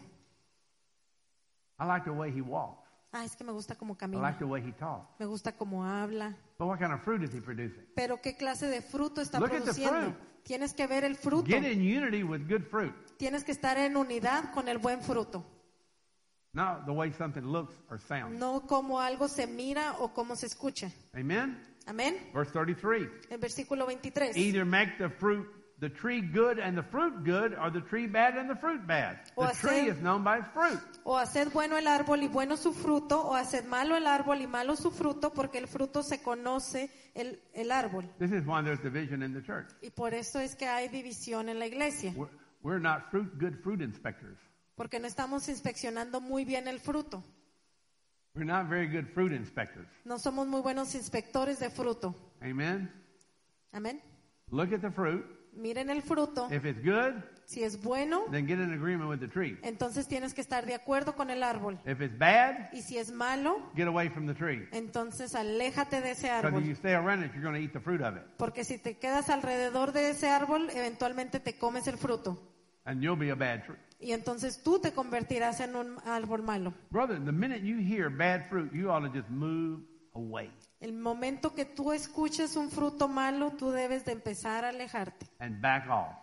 A: I like the way he walks.
B: Es que me gusta como
A: I
B: camina,
A: like the way he talks.
B: me gusta como habla,
A: But what kind of fruit is he producing?
B: pero ¿qué clase de fruto está
A: Look at the
B: produciendo?
A: fruit.
B: Tienes que ver el fruto,
A: Get in unity with good fruit.
B: tienes que estar en unidad con el buen fruto,
A: Not the way something looks or sounds.
B: no como algo se mira o como se escucha.
A: Amen?
B: Amén.
A: Verse 33.
B: El versículo 23.
A: Either make the tree good and the fruit good, or the tree bad and the fruit bad.
B: O
A: The tree
B: hacer-
A: is known by its fruit.
B: O haced bueno el árbol y bueno su fruto, o haced malo el árbol y malo su fruto, porque el fruto se conoce el árbol.
A: This is why there's division in the church.
B: Y por eso es que hay división en la iglesia,
A: We're not good fruit inspectors.
B: porque no estamos inspeccionando muy bien el fruto.
A: We're not very good fruit inspectors.
B: No somos muy buenos inspectores de fruto.
A: Amen?
B: Amén.
A: Look at the fruit.
B: Miren el fruto.
A: If it's good,
B: Si es bueno,
A: then get in agreement with the tree.
B: entonces tienes que estar de acuerdo con el árbol.
A: If it's bad,
B: Y si es malo,
A: get away from the tree.
B: entonces aléjate de ese
A: Because if you
B: árbol.
A: stay around it, you're going to eat the fruit of it.
B: Porque si te quedas alrededor de ese árbol, eventualmente te comes el fruto.
A: And you'll be a bad tree.
B: Y entonces tú te convertirás en un árbol malo.
A: Brother, the minute you hear bad fruit, you ought to just move away
B: El momento que tú escuches un fruto malo, tú debes de empezar a alejarte
A: and back off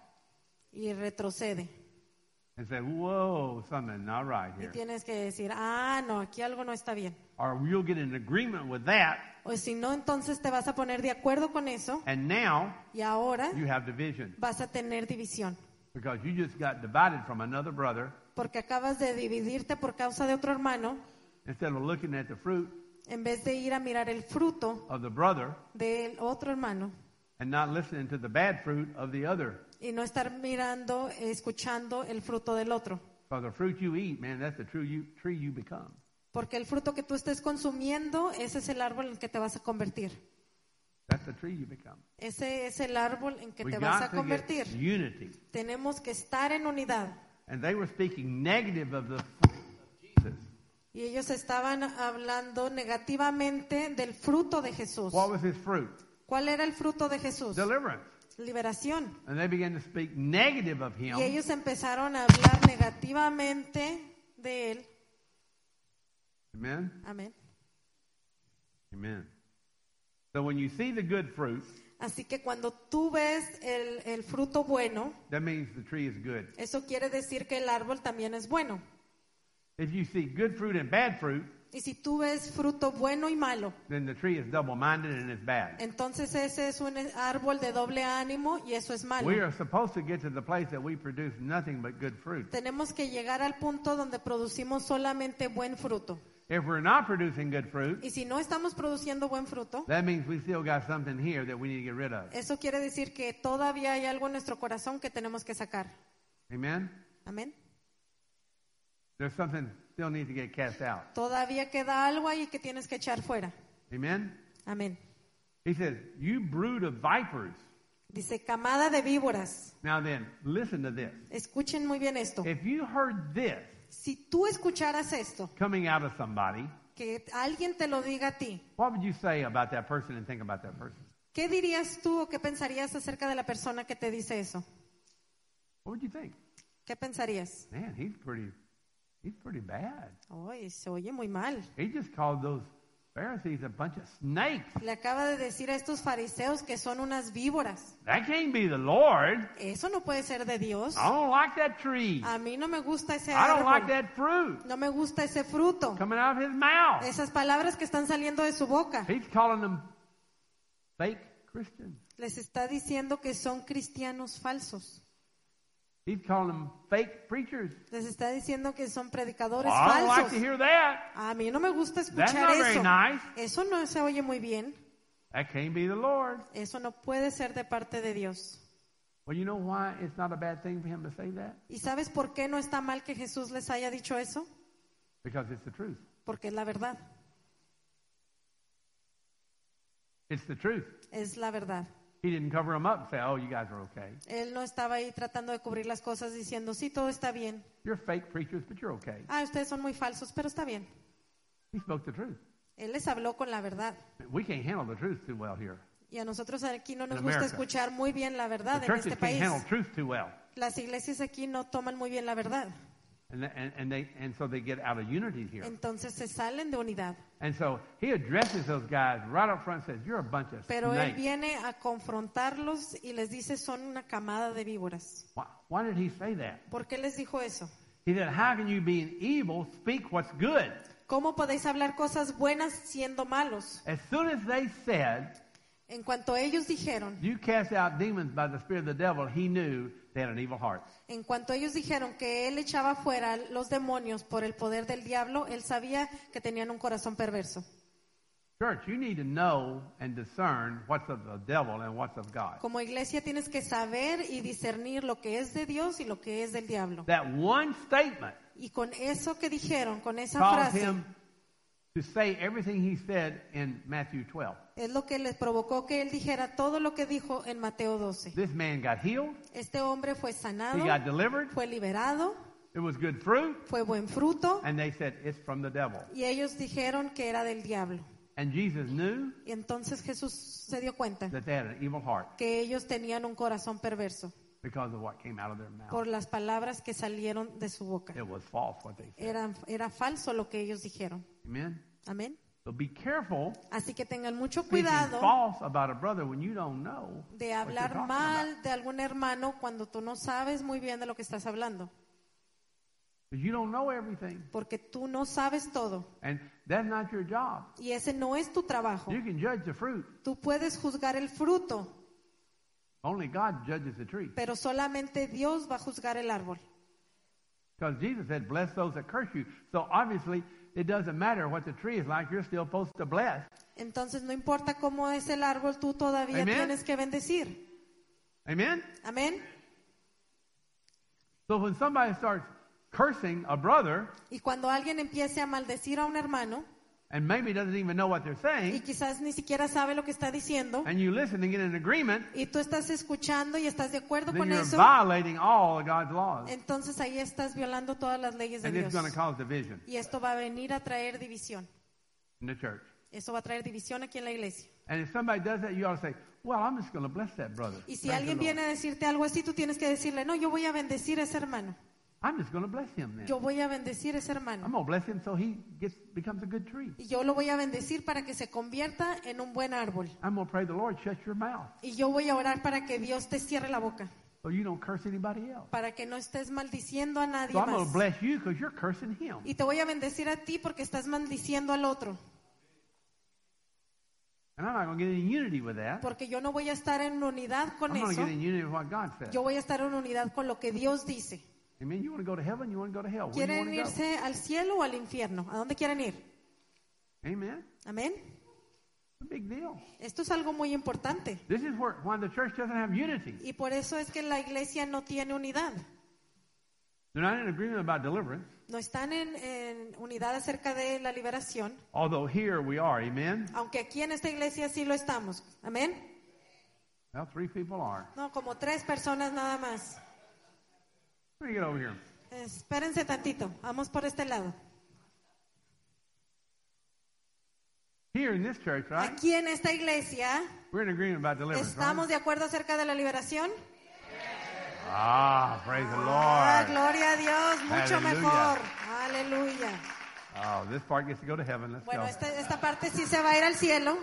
B: y retrocede.
A: and say, whoa, something not right
B: Y
A: here.
B: tienes que decir, no, aquí algo no está bien.
A: Or you'll get in agreement with that,
B: O si no, entonces te vas a poner de acuerdo con eso
A: and now
B: y ahora
A: you have division
B: vas a tener división.
A: because you just got divided from another brother.
B: Porque acabas de dividirte por causa de otro hermano,
A: Instead of looking at the fruit
B: en vez de ir a mirar el fruto
A: of the brother
B: del otro hermano
A: and not listening to the bad fruit of the other.
B: y no estar mirando, escuchando el fruto del otro.
A: Because the fruit you eat, man, that's the tree you become.
B: Porque el fruto que tú estés consumiendo, ese es el árbol en el que te vas a convertir.
A: That's the tree you become.
B: Ese es el árbol en que
A: We
B: te vas
A: got
B: a
A: to get
B: convertir.
A: unity.
B: Tenemos que estar en unidad.
A: And they were speaking negative of the fruit of Jesus.
B: Y ellos estaban hablando negativamente del fruto de Jesús.
A: What was his fruit?
B: ¿Cuál era el fruto de Jesús?
A: Deliverance.
B: Liberación.
A: And they began to speak negative of him.
B: Y ellos empezaron a hablar negativamente de él.
A: Amen?
B: Amén.
A: Amen. So when you see the good fruit,
B: Así que cuando tú ves el fruto bueno,
A: that means the tree is good.
B: eso quiere decir que el árbol también es bueno.
A: If you see good fruit and bad fruit,
B: Y si tú ves fruto bueno y malo,
A: then the tree is double-minded and it's bad.
B: entonces ese es un árbol de doble ánimo y eso es malo.
A: We are supposed to get to the place that we produce nothing but good fruit.
B: Tenemos que llegar al punto donde producimos solamente buen fruto.
A: If we're not producing good fruit,
B: Y si no estamos produciendo buen fruto,
A: that means we still got something here that we need to get rid of.
B: eso quiere decir que todavía hay algo en nuestro corazón que tenemos que sacar.
A: Amen?
B: Amén.
A: There's something still needs to get cast out.
B: Todavía queda algo ahí que tienes que echar fuera.
A: Amen?
B: Amén.
A: He says, you brood of vipers.
B: Dice, camada de víboras.
A: Now then, listen to this.
B: Escuchen muy bien esto.
A: If you heard this
B: Si tú escucharas esto,
A: coming out of somebody,
B: que alguien te lo diga a ti,
A: what would you say about that person and think about that person?
B: ¿qué dirías tú o qué pensarías acerca de la persona que te dice eso?
A: What would you think?
B: ¿Qué pensarías?
A: Man, he's pretty bad.
B: Ay, se oye muy mal.
A: He just called those Pharisees a bunch of snakes.
B: Le acaba de decir a estos fariseos que son unas víboras.
A: That can't be the Lord.
B: Eso no puede ser de Dios.
A: I don't like that tree.
B: A mí no me gusta ese
A: I don't like
B: árbol.
A: that fruit
B: No me gusta ese fruto.
A: coming out of his mouth.
B: Esas palabras que están saliendo de su boca.
A: He's calling them fake Christians.
B: Les está diciendo que son cristianos falsos.
A: He's calling them fake preachers.
B: Les está diciendo que son predicadores
A: I don't like
B: falsos.
A: to hear that.
B: A mí no me gusta
A: That's
B: escuchar
A: not very
B: eso.
A: nice.
B: Eso no se oye muy bien.
A: That can't be the Lord.
B: Eso no puede ser de parte de Dios.
A: Well, you know why it's not a bad thing for him to say that?
B: ¿Y sabes por qué no está mal que Jesús les haya dicho eso?
A: Because it's the truth.
B: Porque es la verdad.
A: It's the truth.
B: Es la verdad.
A: He didn't cover them up and say, oh, you guys are okay.
B: Él no estaba ahí tratando de cubrir las cosas diciendo, sí, todo está bien.
A: You're fake preachers, but you're okay.
B: Ah, ustedes son muy falsos, pero está bien.
A: He spoke the truth.
B: Él les habló con la verdad.
A: We can't handle the truth too well here.
B: Y a nosotros aquí no nos
A: In
B: gusta
A: America.
B: escuchar muy bien la verdad
A: The
B: en
A: churches
B: este
A: can't
B: país.
A: handle truth too well.
B: Las iglesias aquí no toman muy bien la verdad.
A: And so they get out of unity here.
B: Entonces se salen de unidad.
A: And so he addresses those guys right up front and says, you're a bunch of
B: Pero él
A: snakes.
B: viene a confrontarlos y les dice, son una camada de víboras.
A: Why did he say that?
B: ¿Por qué les dijo eso?
A: He said, how can you being evil speak what's good?
B: ¿Cómo podéis hablar cosas buenas siendo malos?
A: As soon as they said,
B: En cuanto ellos dijeron,
A: you cast out demons by the spirit of the devil, he knew they had an evil heart.
B: en cuanto ellos dijeron que él echaba fuera los demonios por el poder del diablo, él sabía que tenían un corazón perverso.
A: Church, you need to know and discern what's of the devil and what's of God.
B: Como iglesia tienes que saber y discernir lo que es de Dios y lo que es del diablo.
A: That one statement
B: Y con eso que dijeron, con esa
A: caused
B: frase,
A: him to say everything he said in Matthew 12.
B: es lo que les provocó que él dijera todo lo que dijo en Mateo 12.
A: This man got healed.
B: Este hombre fue
A: He
B: sanado,
A: got delivered.
B: fue liberado,
A: It was good fruit.
B: fue buen fruto,
A: And they said, it's from the devil.
B: y ellos dijeron que era del diablo.
A: And Jesus knew
B: Y entonces Jesús se dio cuenta
A: that they had an evil heart
B: que ellos tenían un corazón perverso
A: because of what came out of their mouth.
B: por las palabras que salieron de su boca.
A: It was false what they said.
B: Era falso lo que ellos dijeron.
A: Amen?
B: Amén.
A: So be careful
B: Así que tengan mucho
A: speaking
B: cuidado
A: false about a brother when you don't know
B: de
A: what you're
B: hablar
A: talking about.
B: mal de algún hermano cuando tú no sabes muy bien de lo que estás hablando.
A: Because you don't know everything.
B: Porque tú no sabes todo.
A: And that's not your job.
B: Y ese no es tu trabajo.
A: You can judge the fruit.
B: Tú puedes juzgar el fruto,
A: Only God judges the tree.
B: pero solamente Dios va a juzgar el árbol.
A: Because Jesus said, bless those that curse you. So obviously, it doesn't matter what the tree is like. You're still supposed to bless.
B: Entonces no importa cómo es el árbol, tú todavía
A: Amen.
B: tienes que bendecir.
A: Amen?
B: Amén.
A: So when somebody starts cursing a brother
B: Y cuando alguien empiece a maldecir a un hermano
A: and maybe doesn't even know what they're
B: y
A: saying,
B: quizás ni siquiera sabe lo que está diciendo
A: and you listen and get in agreement,
B: y tú estás escuchando y estás de acuerdo
A: then
B: con
A: you're
B: eso,
A: violating all of God's laws.
B: entonces ahí estás violando todas las leyes de
A: And it's
B: Dios.
A: going to cause division
B: Y esto va a venir a traer división.
A: in the church.
B: Eso va a traer división aquí en la iglesia.
A: And if somebody does that, you ought to say, well, I'm just going to bless that brother.
B: Y si
A: Praise
B: alguien
A: the Lord.
B: viene a decirte algo así, tú tienes que decirle, no, yo voy a bendecir a ese hermano.
A: I'm just going to bless him then.
B: Yo voy a bendecir a ese
A: I'm
B: hermano.
A: going to bless him so he becomes a good tree.
B: Y yo lo voy a bendecir para que se convierta en un buen árbol.
A: I'm going to pray the Lord, shut your mouth
B: Y yo voy a orar para que Dios te cierre la boca.
A: so you don't curse anybody else.
B: Para que no estés maldiciendo a nadie
A: So I'm going to
B: más.
A: bless you because you're cursing him.
B: Y te voy a bendecir a ti porque estás maldiciendo al otro.
A: And I'm not going to get in unity with that.
B: Porque yo no voy a estar en unidad con
A: I'm going to
B: eso.
A: get in unity with what God says.
B: Yo voy a estar en unidad con lo que Dios dice.
A: Amen. You want to go to heaven? You want to go to hell? Where do you
B: ¿Quieren
A: want to go?
B: irse al cielo o al infierno? ¿A dónde quieren ir?
A: Amen.
B: Amén.
A: It's a big deal.
B: Esto es algo muy importante.
A: This is why the church doesn't have unity.
B: Y por eso es que la iglesia no tiene unidad.
A: They're not in agreement about deliverance,
B: No están en unidad acerca de la liberación.
A: although here we are. Amen.
B: Aunque aquí en esta iglesia sí lo estamos. Amén.
A: Well, 3 people are.
B: No, como 3 personas nada más.
A: Let me get over here.
B: Espérense tantito. Vamos por este lado.
A: Here in this church, right?
B: Aquí en esta iglesia,
A: We're in agreement about deliverance,
B: ¿estamos
A: right?
B: de acuerdo acerca de la liberación?
A: Ah, praise the
B: Ah,
A: Lord.
B: gloria a Dios, mucho
A: Aleluya.
B: mejor. Aleluya.
A: Oh, this part gets to go to heaven. Let's
B: Bueno,
A: go.
B: esta parte sí se va a ir al cielo.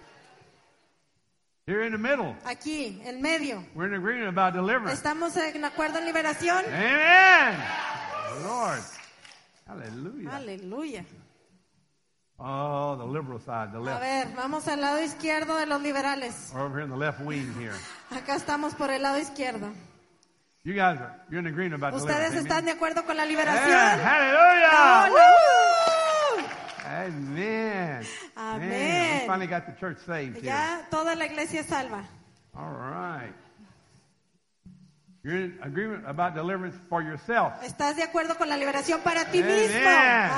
A: Here in the middle,
B: Aquí, en medio.
A: we're in agreement about deliverance.
B: ¿Estamos en acuerdo en liberación?
A: Amen. Lord. Hallelujah.
B: Aleluya.
A: Oh, the liberal side, the
B: A
A: left.
B: ver, vamos al lado izquierdo de los liberales.
A: Or over here in the left wing here.
B: Acá estamos por el lado izquierdo.
A: You guys you're in agreement about
B: ¿Ustedes
A: deliverance.
B: están de acuerdo con la
A: Amen.
B: liberación?
A: Yeah, hallelujah.
B: ¡Hola!
A: Amen.
B: Amén.
A: Man, we finally got the church saved here.
B: Ya toda la iglesia es salva.
A: All right. You're in agreement about deliverance for yourself.
B: Estás de acuerdo con la liberación para ti
A: Amen.
B: mismo.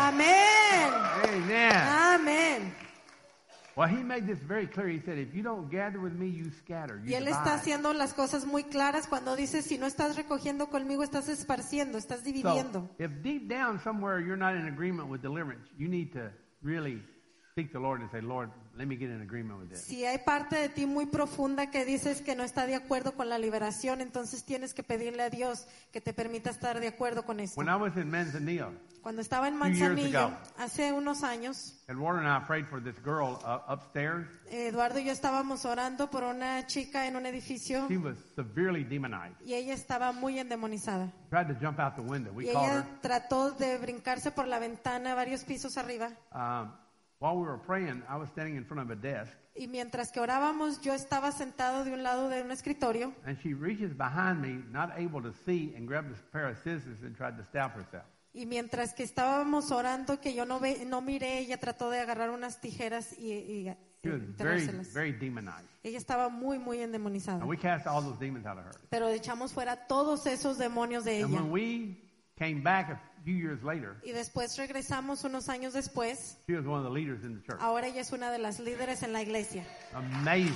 B: Amén.
A: Amen.
B: Amén.
A: Well, he made this very clear. He said, if you don't gather with me, you scatter. You
B: Y él está
A: divide.
B: haciendo las cosas muy claras cuando dice, si no estás recogiendo conmigo, estás esparciendo, estás dividiendo.
A: So, if deep down somewhere you're not in agreement with deliverance, you need to really seek the Lord and say, Lord, let me get in agreement with this.
B: Si hay parte de ti muy profunda que dices que no está de acuerdo con la liberación, entonces tienes que pedirle a Dios que te permita estar de acuerdo con esto.
A: When I was in Manzanillo,
B: Cuando estaba en
A: few years
B: Manzanillo,
A: ago.
B: hace unos años,
A: Eduardo and I prayed for this girl upstairs.
B: Eduardo y yo estábamos orando por una chica en un edificio
A: She was severely demonized.
B: y ella estaba muy endemonizada.
A: Tried to jump out the window. We
B: Y
A: called
B: ella
A: her.
B: trató de brincarse por la ventana varios pisos arriba.
A: While we were praying, I was standing in front of a desk,
B: Y mientras que orábamos, yo estaba sentado de un lado de un escritorio
A: and she reaches behind me, not able to see, and grabbed a pair of scissors and tried to stab herself.
B: y mientras que estábamos orando, que yo no miré, ella trató de agarrar unas tijeras y
A: She was
B: enterrárselas.
A: very demonized.
B: Ella estaba muy, muy endemonizada.
A: And we cast all those demons out of her.
B: Pero echamos fuera todos esos demonios de
A: And
B: ella.
A: when we came back a few years later,
B: Y después regresamos unos años después.
A: she was one of the leaders in the church.
B: Ahora ella es una de las líderes en la iglesia.
A: Amazing.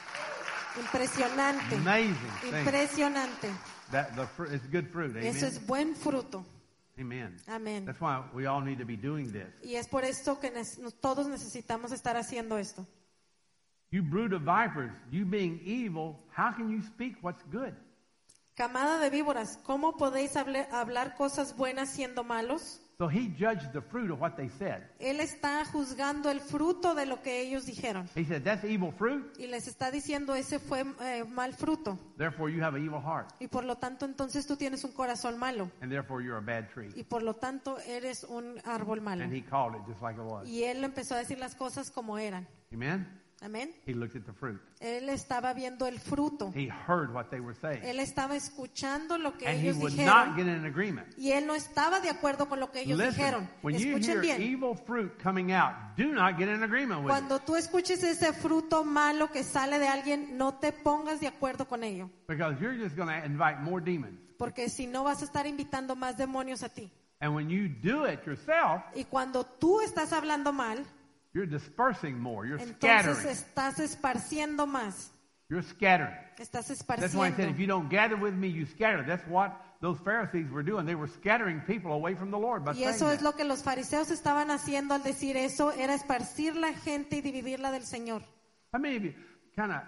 B: Impresionante.
A: Amazing thing.
B: Impresionante.
A: It's good fruit. Amen.
B: Eso es buen fruto.
A: Amen.
B: Amén.
A: That's why we all need to be doing this.
B: Y es por esto que todos necesitamos estar haciendo esto.
A: You brood of vipers, you being evil, how can you speak what's good?
B: Camada de víboras, ¿cómo podéis hablar cosas buenas siendo malos?
A: So he judged the fruit of what they said.
B: Él está juzgando el fruto de lo que ellos dijeron.
A: He said, that's evil fruit,
B: Y les está diciendo, ese fue mal fruto.
A: therefore you have an evil heart,
B: Y por lo tanto, entonces tú tienes un corazón malo.
A: and therefore you're a bad tree.
B: Y por lo tanto, eres un árbol malo.
A: And he called it just like it was.
B: Y él empezó a decir las cosas como eran.
A: Amen?
B: Amén.
A: He looked at the fruit.
B: Él estaba viendo el fruto.
A: He heard what they were saying.
B: Él estaba escuchando lo que
A: And he
B: ellos
A: would
B: dijeron.
A: not get in agreement.
B: Y él no estaba de acuerdo con lo que ellos
A: Listen,
B: dijeron.
A: when you
B: Escuchen
A: hear
B: bien.
A: evil fruit coming out, do not get in agreement with it.
B: Cuando tú escuches ese fruto malo que sale de alguien, no te pongas de acuerdo con ello.
A: Because you're just going to invite more demons.
B: Porque si no vas a estar invitando más demonios a ti.
A: And when you do it yourself,
B: Y cuando tú estás hablando mal,
A: you're dispersing more. You're
B: entonces
A: scattering.
B: estás esparciendo más.
A: You're scattering.
B: Estás
A: That's why he said, if
B: esparciendo.
A: you don't gather with me, you scatter. That's what those Pharisees were doing. They were scattering people away from the Lord by
B: Y
A: saying
B: eso es
A: that.
B: lo que los fariseos estaban haciendo al decir eso, era esparcir la gente y dividirla del Señor.
A: How many of you kind of,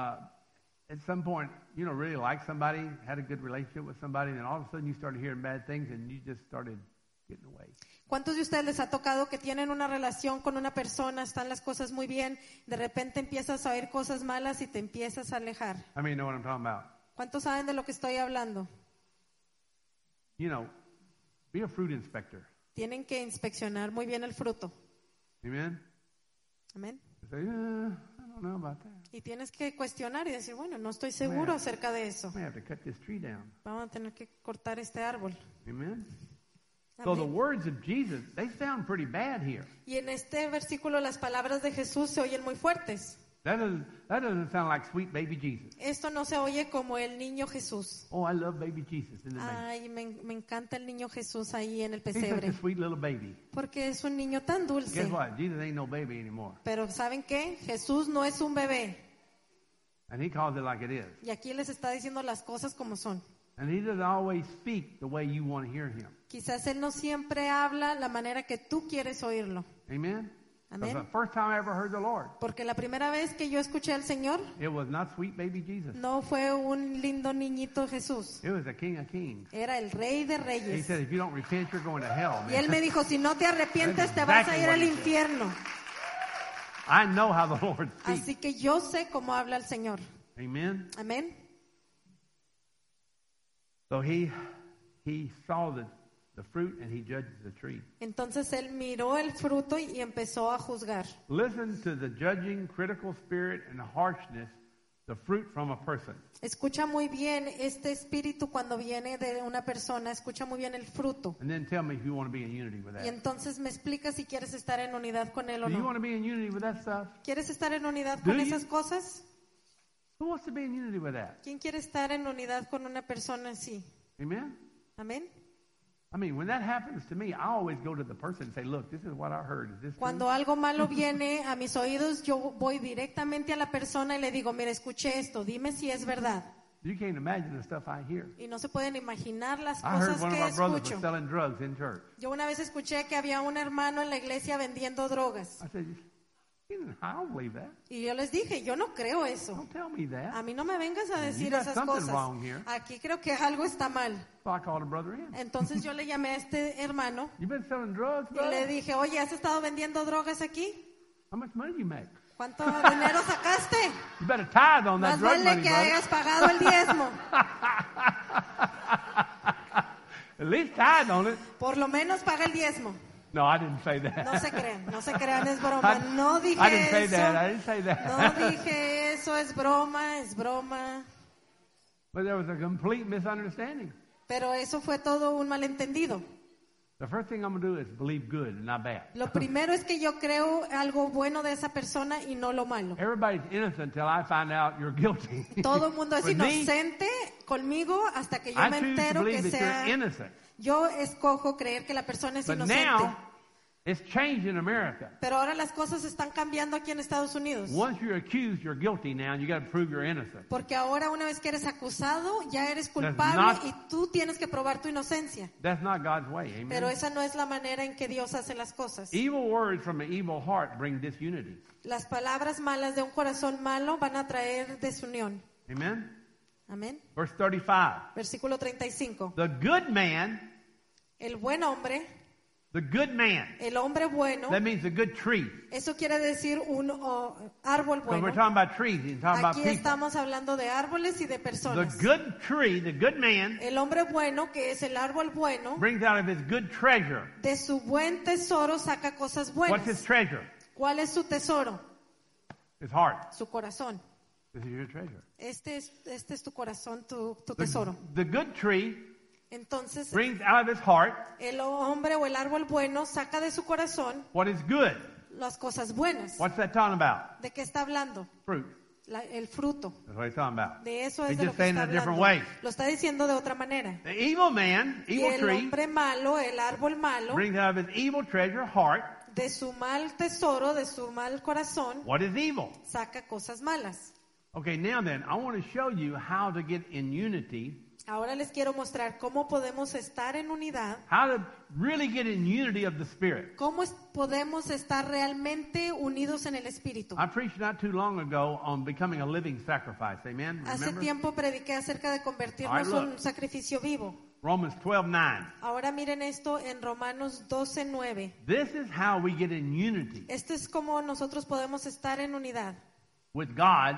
A: at some point, really liked somebody, had a good relationship with somebody, and then all of a sudden you started hearing bad things and you just started getting away?
B: ¿Cuántos de ustedes les ha tocado que tienen una relación con una persona, están las cosas muy bien, de repente empiezas a oír cosas malas y te empiezas a alejar?
A: How many know what I'm talking about?
B: ¿Cuántos saben de lo que estoy hablando?
A: Be a fruit inspector.
B: Tienen que inspeccionar muy bien el fruto.
A: Amen?
B: Amén.
A: Say, I don't know about that.
B: Y tienes que cuestionar y decir, bueno, no estoy seguro acerca de eso.
A: I may have to cut this tree down.
B: Vamos a tener que cortar este árbol.
A: Amen? So the
B: Amén.
A: words of Jesus, they sound pretty bad here.
B: Y en este versículo las palabras de Jesús se oyen muy fuertes.
A: That doesn't sound like sweet baby Jesus.
B: Esto no se oye como el niño Jesús.
A: Oh, I love baby Jesus in the manger.
B: Ay, me encanta el niño Jesús ahí en el
A: He's such
B: pesebre.
A: a sweet little baby.
B: Porque es un niño tan dulce.
A: Guess what? Jesus ain't no baby anymore.
B: Pero ¿saben qué? Jesús no es un bebé.
A: And he calls it like it is.
B: Y aquí les está diciendo las cosas como son.
A: And he doesn't always speak the way you want to hear him.
B: Quizás Él no siempre habla la manera que tú quieres oírlo.
A: Amen?
B: Amen.
A: But the first time I ever heard the Lord,
B: Porque la primera vez que yo escuché al Señor,
A: it was not sweet baby Jesus.
B: no fue un lindo niñito Jesús.
A: It was the King of Kings.
B: Era el Rey de
A: He
B: Reyes.
A: said, if you don't repent, you're going to hell,
B: Y Él
A: man.
B: me dijo, si no te arrepientes,
A: That's
B: te vas a
A: exactly
B: ir
A: what
B: al
A: he said.
B: infierno.
A: I know how the Lord speaks.
B: Así que yo sé cómo habla el Señor.
A: Amen?
B: Amén.
A: So he saw the fruit and he judged the tree.
B: Entonces Él miró el fruto y empezó a juzgar.
A: Listen to the judging, critical spirit, and harshness, the fruit from a person.
B: Escucha muy bien este espíritu cuando viene de una persona, escucha muy bien el fruto.
A: And then tell me if you want to be in unity with
B: Y
A: that.
B: entonces me explica si quieres estar en unidad con Él o
A: Do you
B: no.
A: want to be in unity with that stuff?
B: ¿Quieres estar en unidad con
A: Do you?
B: esas cosas?
A: Who wants to be in unity with that?
B: ¿Quién quiere estar en unidad con una persona así?
A: Amen?
B: Amén.
A: I mean, when that happens to me, I always go to the person and say, look, this is what I heard. Is this true?
B: Cuando algo malo viene a mis oídos, yo voy directamente a la persona y le digo, mira, escuché esto, dime si es verdad.
A: You can't imagine the stuff I hear.
B: Y no se pueden imaginar las
A: I heard
B: cosas
A: one of
B: que
A: our brothers was
B: escucho.
A: selling drugs in church.
B: Yo una vez escuché que había un hermano en la iglesia vendiendo drogas.
A: I said, I don't believe that.
B: Y yo les dije, yo no creo eso.
A: Don't tell me that.
B: A mí no me vengas a decir
A: You got
B: esas
A: something
B: cosas.
A: wrong here.
B: Aquí creo que algo está mal.
A: So I called a brother in.
B: Entonces yo le llamé a este hermano
A: You been selling drugs,
B: y
A: brother?
B: le dije, oye, ¿has estado vendiendo drogas aquí?
A: How much money you make?
B: ¿Cuánto dinero sacaste?
A: You better tithe on that
B: Más
A: drug
B: vale
A: money,
B: que
A: brother.
B: hayas pagado el diezmo.
A: At least tithe on it.
B: Por lo menos paga el diezmo.
A: No, I didn't say that.
B: No se crean, es broma. No dije
A: I didn't say
B: eso.
A: that. I didn't say that.
B: No dije eso, es broma.
A: But there was a complete misunderstanding.
B: Pero eso fue todo un malentendido.
A: The first thing I'm going to do is believe good and not bad.
B: Lo primero es que yo creo algo bueno de esa persona y no lo malo.
A: Everybody's innocent until I find out you're guilty.
B: Todo el mundo es
A: With me,
B: inocente conmigo hasta que yo
A: I
B: me
A: choose to
B: entero que
A: believe that
B: sea.
A: you're innocent.
B: Yo escojo creer que la persona es
A: But
B: inocente.
A: now, it's changed in America.
B: Pero ahora las cosas están cambiando aquí en Estados Unidos.
A: Once you're accused, you're guilty now, and you got to prove you're innocent.
B: Porque ahora una vez que eres acusado, ya eres culpable
A: not-
B: y tú tienes que probar tu inocencia.
A: That's not God's way. Amen.
B: Pero esa no es la manera en que Dios hace las cosas.
A: Evil words from an evil heart bring disunity.
B: Las palabras malas de un corazón malo van a traer desunión.
A: Amen.
B: Amén.
A: Verse 35.
B: Versículo 35.
A: The good man,
B: El buen hombre,
A: the good man.
B: el hombre bueno,
A: That means a good tree.
B: eso quiere decir un árbol
A: Because we're
B: bueno.
A: talking about trees, and talking about
B: Aquí
A: people.
B: estamos hablando de árboles y de
A: The
B: personas.
A: good tree, the good man,
B: El hombre bueno, que es el árbol bueno,
A: brings out of his good treasure.
B: de su buen tesoro saca cosas
A: What's his
B: buenas.
A: treasure?
B: ¿Cuál es su tesoro?
A: His heart.
B: Su corazón.
A: This is your treasure.
B: Este es tu corazón, tu tesoro.
A: The good tree
B: Entonces,
A: brings out of his heart
B: el hombre o el árbol bueno saca de su corazón
A: what is good.
B: las cosas buenas.
A: What's that talking about?
B: ¿De qué está hablando?
A: Fruit.
B: El fruto.
A: That's what he's talking about.
B: De eso
A: He's
B: es de lo
A: just
B: que
A: saying
B: está
A: it a different
B: hablando.
A: way.
B: Lo está diciendo de otra manera.
A: The evil man,
B: Y
A: evil
B: el
A: tree,
B: hombre malo, el árbol malo,
A: brings out of his evil treasure, heart,
B: de su mal tesoro, de su mal corazón,
A: what is evil.
B: saca cosas malas.
A: Okay, now then, I want to show you how to get in unity,
B: Ahora les quiero mostrar cómo podemos estar en unidad,
A: how to really get in unity of the Spirit.
B: cómo podemos estar realmente unidos en el Espíritu.
A: I preached not too long ago on becoming a living sacrifice. Amen?
B: Hace
A: Remember?
B: tiempo prediqué acerca de convertirnos
A: All right,
B: en
A: look.
B: un sacrificio vivo.
A: Romans 12:9.
B: Ahora miren esto en Romanos 12:9.
A: This is how we get in unity
B: Esto es como nosotros podemos estar en unidad
A: with God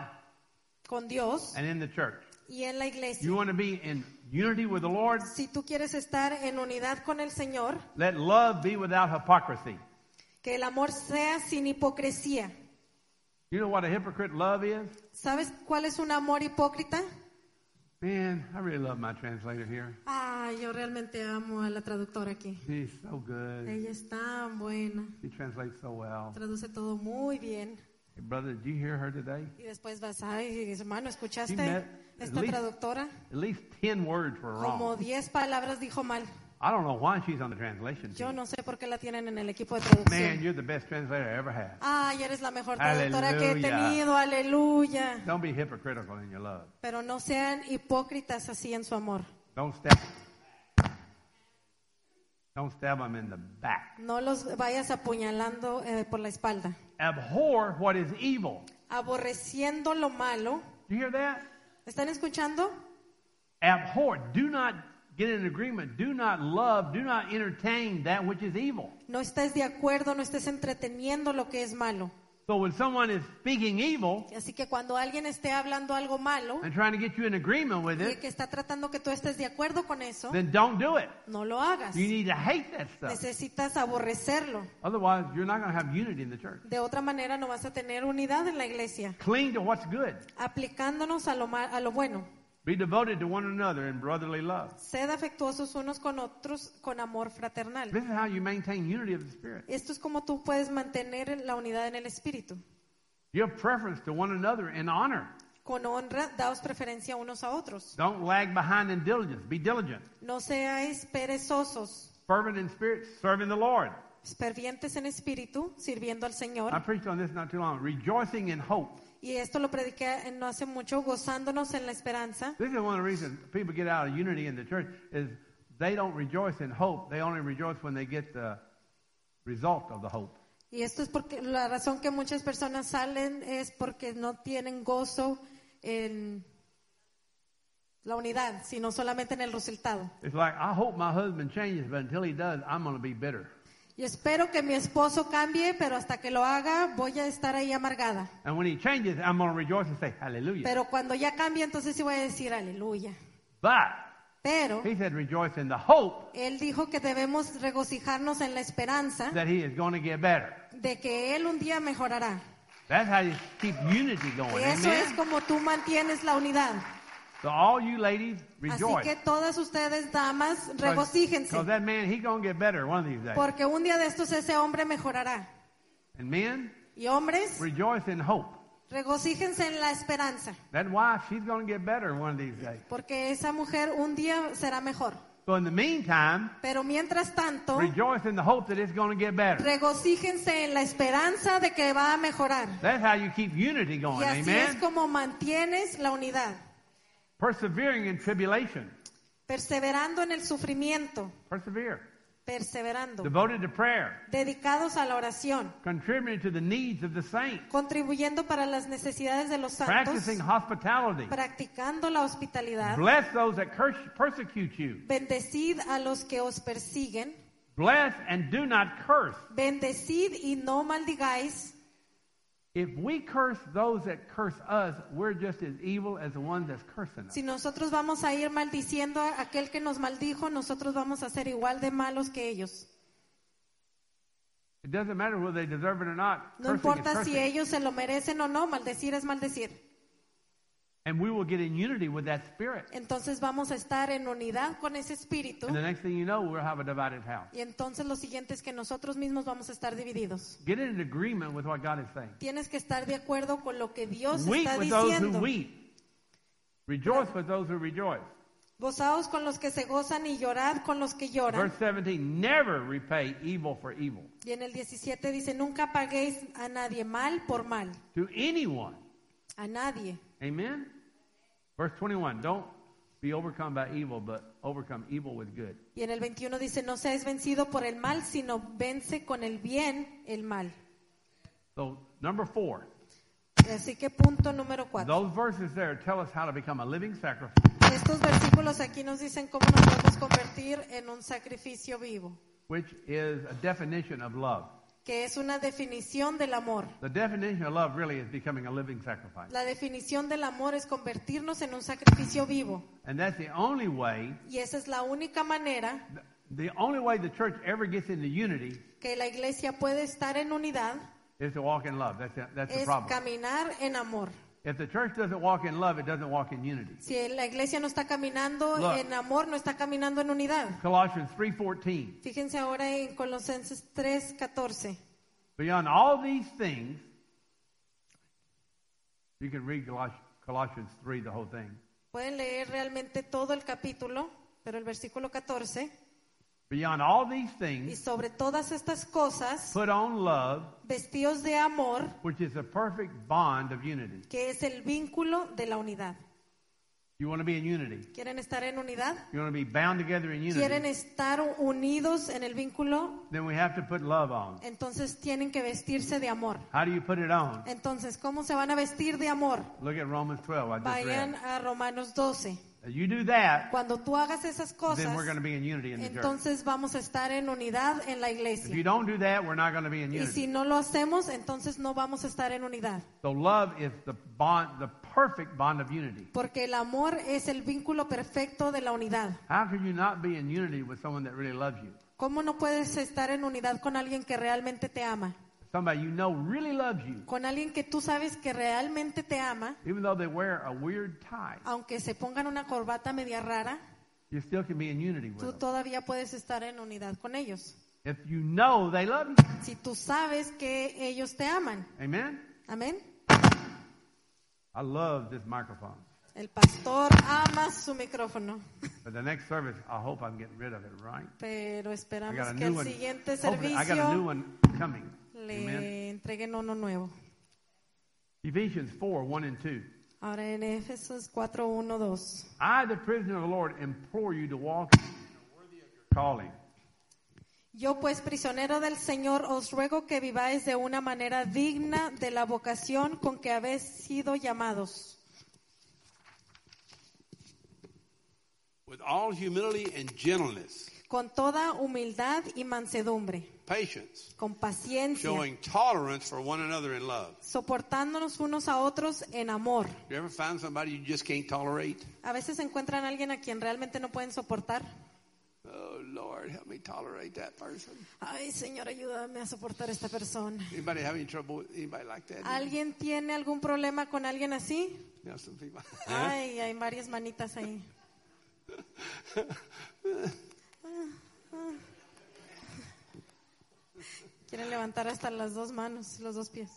B: con Dios
A: and in the church.
B: y en la iglesia.
A: You want to be in unity with the Lord?
B: Si tú quieres estar en unidad con el Señor,
A: Let love be without hypocrisy.
B: que el amor sea sin hipocresía.
A: You know what a hypocrite love is?
B: ¿Sabes cuál es un amor hipócrita?
A: Man, I really love my translator here.
B: Ah, yo realmente amo a la traductora aquí.
A: She's so good.
B: Ella es tan buena,
A: She translates so well.
B: traduce todo muy bien.
A: Hey, brother, did you hear her today?
B: Y después vas, ay, hermano,
A: She
B: ¿escuchaste
A: met
B: esta
A: at least-
B: traductora?
A: At least 10 words were
B: Como
A: wrong.
B: 10 palabras dijo mal.
A: I don't know why she's on the translation
B: Yo
A: team.
B: no sé por qué la tienen en el equipo de
A: Man,
B: traducción.
A: you're the best translator I ever had.
B: Ay, eres la mejor traductora que he
A: Aleluya.
B: tenido, aleluya.
A: Don't be hypocritical in your love.
B: Pero no sean hipócritas así en su amor.
A: Don't stab them in the back.
B: No los vayas apuñalando por la espalda.
A: Abhor what is evil.
B: Aborreciendo lo malo.
A: Do you hear that?
B: ¿Están escuchando?
A: Abhor. Do not get in agreement. Do not love. Do not entertain that which is evil.
B: No estés de acuerdo, no estés entreteniendo lo que es malo.
A: So when someone is speaking evil
B: Así que cuando alguien esté hablando algo malo
A: and trying to get you in agreement with
B: y
A: it,
B: que está tratando que tú estés de acuerdo con eso,
A: then don't do it.
B: no lo hagas.
A: You need to hate that stuff.
B: Necesitas aborrecerlo.
A: Otherwise, you're not going to have unity in the church.
B: De otra manera no vas a tener unidad en la iglesia.
A: Cling to what's good.
B: Aplicándonos a lo bueno.
A: Be devoted to one another in brotherly love.
B: Sed afectuosos unos con otros con amor fraternal.
A: This is how you maintain unity of the Spirit.
B: Esto es como tú puedes mantener la unidad en el espíritu.
A: You have preference to one another in honor.
B: Con honra, daos preferencia unos a otros.
A: Don't lag behind in diligence. Be diligent.
B: No seáis perezosos,
A: Fervent in spirit, serving the Lord.
B: fervientes en espíritu, sirviendo al Señor.
A: I preached on this not too long. Rejoicing in hope.
B: Y esto lo prediqué no hace mucho, gozándonos en la esperanza.
A: This is one of the reasons people get out of unity in the church is they don't rejoice in hope. They only rejoice when they get the result of the hope.
B: Y esto es porque la razón que muchas personas salen es porque no tienen gozo en la unidad, sino solamente en el resultado.
A: It's like, I hope my husband changes, but until he does, I'm going to be bitter.
B: Y espero que mi esposo cambie, pero hasta que lo haga voy a estar ahí amargada.
A: And when he changes, I'm going to rejoice and say, hallelujah.
B: Pero cuando ya cambie, entonces sí voy a decir aleluya.
A: But
B: Pero
A: he said rejoice in the hope
B: él dijo que debemos regocijarnos en la esperanza
A: that he is going to get better.
B: de que él un día mejorará.
A: That's how you keep unity going.
B: Y eso es
A: Amen?
B: como tú mantienes la unidad.
A: So all you ladies,
B: Así
A: rejoice.
B: que todas ustedes, damas, regocíjense.
A: Because that man, he's going to get better one of these days.
B: Porque un día de estos ese hombre mejorará.
A: And men,
B: Y hombres,
A: rejoice in hope.
B: regocíjense en la esperanza.
A: That wife, she's going to get better one of these days.
B: Porque esa mujer un día será mejor.
A: So in the meantime,
B: Pero mientras tanto,
A: rejoice in the hope that it's going to get better.
B: regocíjense en la esperanza de que va a mejorar.
A: That's how you keep unity going.
B: Y así es
A: Amen?
B: como mantienes la unidad.
A: Persevering in tribulation.
B: Perseverando en el sufrimiento.
A: Persevere.
B: Perseverando.
A: Devoted to prayer.
B: Dedicados a la oración.
A: Contributing to the needs of the saints.
B: Contribuyendo para las necesidades de los santos.
A: Practicing hospitality.
B: Practicando la hospitalidad.
A: Bless those that persecute you.
B: Bendecid a los que os persiguen.
A: Bless and do not curse.
B: Bendecid y no maldigáis.
A: If we curse those that curse us, we're just as evil as the one that's cursing us.
B: Si nosotros vamos a ir maldiciendo a aquel que nos maldijo, nosotros vamos a ser igual de malos que ellos.
A: It doesn't matter whether they deserve it or not.
B: No
A: Cursing is
B: importa si
A: cursing.
B: ellos se lo merecen o no, maldecir es maldecir.
A: And we will get in unity with that spirit.
B: Entonces vamos a estar en unidad con ese espíritu.
A: And the next thing you know, we'll have a divided house.
B: Y entonces lo siguiente es que nosotros mismos vamos a estar divididos.
A: Get in agreement with what God is saying.
B: Tienes que estar de acuerdo con lo que Dios
A: Weep
B: está
A: with those who
B: diciendo.
A: weep. Rejoice with those who rejoice.
B: Gozaos con los que se gozan y llorad con los que lloran.
A: Verse 17, never repay evil for evil.
B: Y en el 17 dice, nunca paguéis a nadie mal por mal.
A: To anyone.
B: A nadie.
A: Amen? Verse 21, don't be overcome by evil, but overcome evil with good.
B: Y en el 21 dice, no seas vencido por el mal, sino vence con el bien el mal.
A: So, number 4.
B: Así que punto número 4.
A: Those verses there tell us how to become a living sacrifice.
B: Estos versículos aquí nos dicen cómo nos podemos convertir en un sacrificio vivo,
A: Which is a definition of love.
B: que es una definición del amor.
A: The definition of love really is becoming a living sacrifice.
B: La definición del amor es convertirnos en un sacrificio vivo.
A: And that's the only way,
B: Y esa es la única manera
A: the only way the church ever gets into unity
B: que la iglesia puede estar en unidad,
A: is to walk in love. That's the
B: es
A: problem.
B: caminar en amor.
A: If the church doesn't walk in love, it doesn't walk in unity.
B: Si la iglesia no está caminando
A: Look.
B: en amor, no está caminando en unidad.
A: Colossians 3:14.
B: Fíjense ahora en Colosenses 3:14.
A: Beyond all these things, you can read Colossians 3, the whole thing.
B: Pueden leer realmente todo el capítulo, pero el versículo 14.
A: Beyond all these
B: Y
A: things,
B: sobre todas estas cosas,
A: put on love,
B: vestidos de amor,
A: which is a perfect bond of unity.
B: que es el vínculo de la unidad.
A: You want to be in unity.
B: ¿Quieren estar en unidad?
A: You want to be bound together in
B: ¿Quieren
A: unity.
B: estar unidos en el vínculo?
A: Then we have to put love on.
B: Entonces tienen que vestirse de amor.
A: How do you put it on?
B: Entonces, ¿cómo se van a vestir de amor?
A: Look at Romans 12. I just
B: Vayan
A: read.
B: a Romanos 12.
A: As you do that,
B: Cuando tú hagas esas cosas,
A: then we're going to be in unity in the church.
B: entonces vamos a estar en unidad en la
A: If you
B: iglesia.
A: don't do that, we're not going to be in
B: Y
A: unity.
B: si no lo hacemos, entonces no vamos a estar en unidad.
A: So love is the bond, the perfect bond of unity.
B: Porque el amor es el vínculo perfecto de la unidad.
A: How could you not be in unity with someone that really loves you?
B: ¿Cómo no puedes estar en unidad con alguien que realmente te ama?
A: Somebody you know really loves you,
B: Con alguien que tú sabes que realmente te ama,
A: even though they wear a weird tie,
B: aunque se pongan una corbata media rara,
A: you still can be in unity with
B: tú
A: them.
B: todavía puedes estar en unidad con ellos.
A: If you know they love you.
B: Si tú sabes que ellos te aman.
A: Amen?
B: Amén.
A: I love this microphone.
B: El pastor ama su micrófono,
A: But the next service, I hope I'm getting rid of it, right?
B: pero
A: I
B: esperamos
A: got a
B: que
A: new
B: el
A: one.
B: siguiente
A: Hopefully, I got a new
B: servicio
A: one coming. Amen.
B: le entreguen uno nuevo.
A: Ephesians 4, 1 and 2.
B: Ahora en Efesios 4, 1, 2.
A: I, the prisoner of the Lord, implore you to walk worthy of your calling.
B: Yo pues, prisionero del Señor, os ruego que viváis de una manera digna de la vocación con que habéis sido llamados,
C: with all humility and gentleness,
B: con toda humildad y mansedumbre,
C: patience,
B: con paciencia,
C: showing tolerance for one another in love.
B: soportándonos unos a otros en amor.
C: You ever found somebody you just can't tolerate?
B: A veces encuentran a alguien a quien realmente no pueden soportar.
C: Oh, Lord, help me tolerate that person.
B: Ay, Señor, ayúdame a soportar a esta persona.
C: Anybody having trouble with anybody like that?
B: ¿Alguien tiene algún problema con alguien así?
C: You know, some people.
B: Ay, hay varias manitas ahí. Quieren levantar hasta las dos manos, los dos pies.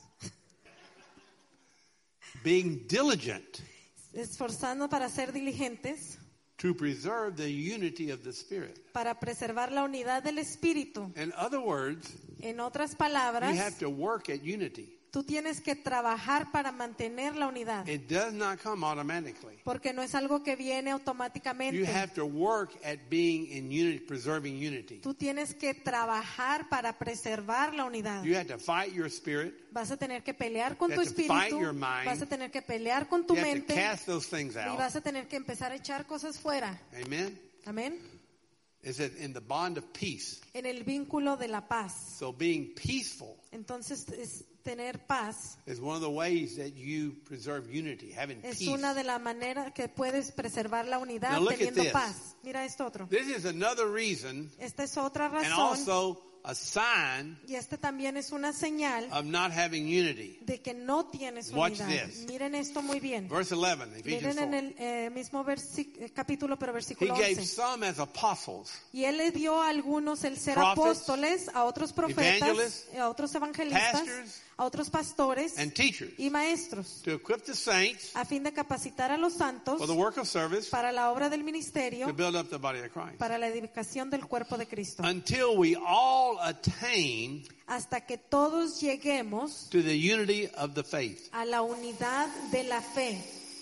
C: Being diligent
B: Esforzando para ser diligentes,
C: to preserve the unity of the Spirit.
B: para preservar la unidad del Espíritu.
C: In other words,
B: En otras
C: you
B: palabras,
C: have to work at unity.
B: tú tienes que trabajar para mantener la unidad,
C: It does not come automatically.
B: porque no es algo que viene
C: You
B: automáticamente.
C: have to work at being in unity, preserving unity.
B: Tú tienes que trabajar para preservar la unidad.
C: You have to fight your spirit.
B: Vas a tener que pelear con
C: You
B: tu
C: have to fight
B: espíritu,
C: your mind.
B: vas a tener que pelear con tu
C: You have to
B: mente
C: cast those things
B: y
C: out.
B: vas a tener que empezar a echar cosas fuera.
C: Amen.
B: Amén.
C: Is it in the bond of peace?
B: En el vínculo de la paz.
C: So being peaceful
B: Entonces, tener paz
C: is one of the ways that you preserve unity, having
B: es
C: peace.
B: una de las maneras que puedes preservar la unidad
C: Now look at
B: teniendo
C: this.
B: paz. Mira esto otro.
C: This is another reason
B: Esta es otra
C: and
B: razón
C: also a sign
B: y este también es una señal
C: of not having unity.
B: de que no tienes
C: Watch
B: unidad.
C: this.
B: Miren esto muy bien.
C: Verse 11, Ephesians
B: Miren en
C: 4.
B: el mismo capítulo, pero
C: He
B: versículo
C: gave
B: 11.
C: some as apostles,
B: Y él le dio a algunos el ser
C: prophets,
B: apóstoles, a otros profetas,
C: evangelists,
B: a otros evangelistas,
C: pastors,
B: a otros pastores
C: and teachers
B: y maestros,
C: to equip the saints
B: a fin de capacitar a los santos
C: for the work of service
B: para la obra del
C: to
B: ministerio,
C: build up the body of Christ.
B: para la edificación del cuerpo de Cristo,
C: Until we all attain
B: hasta que todos lleguemos
C: to the unity of the faith.
B: a la unidad de la fe.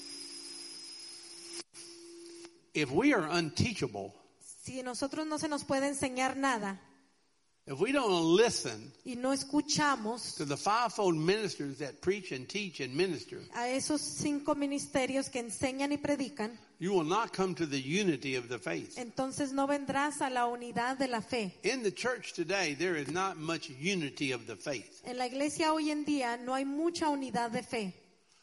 C: If we are unteachable,
B: Si nosotros no se nos puede enseñar nada
C: if we don't listen
B: y no escuchamos
C: to the fivefold ministers that preach and teach and minister,
B: a esos 5 ministerios que enseñan y predican,
C: you will not come to the unity of the faith.
B: entonces no vendrás a la unidad de la fe.
C: In the church today, there is not much unity of the faith.
B: En la iglesia hoy en día no hay mucha unidad de fe.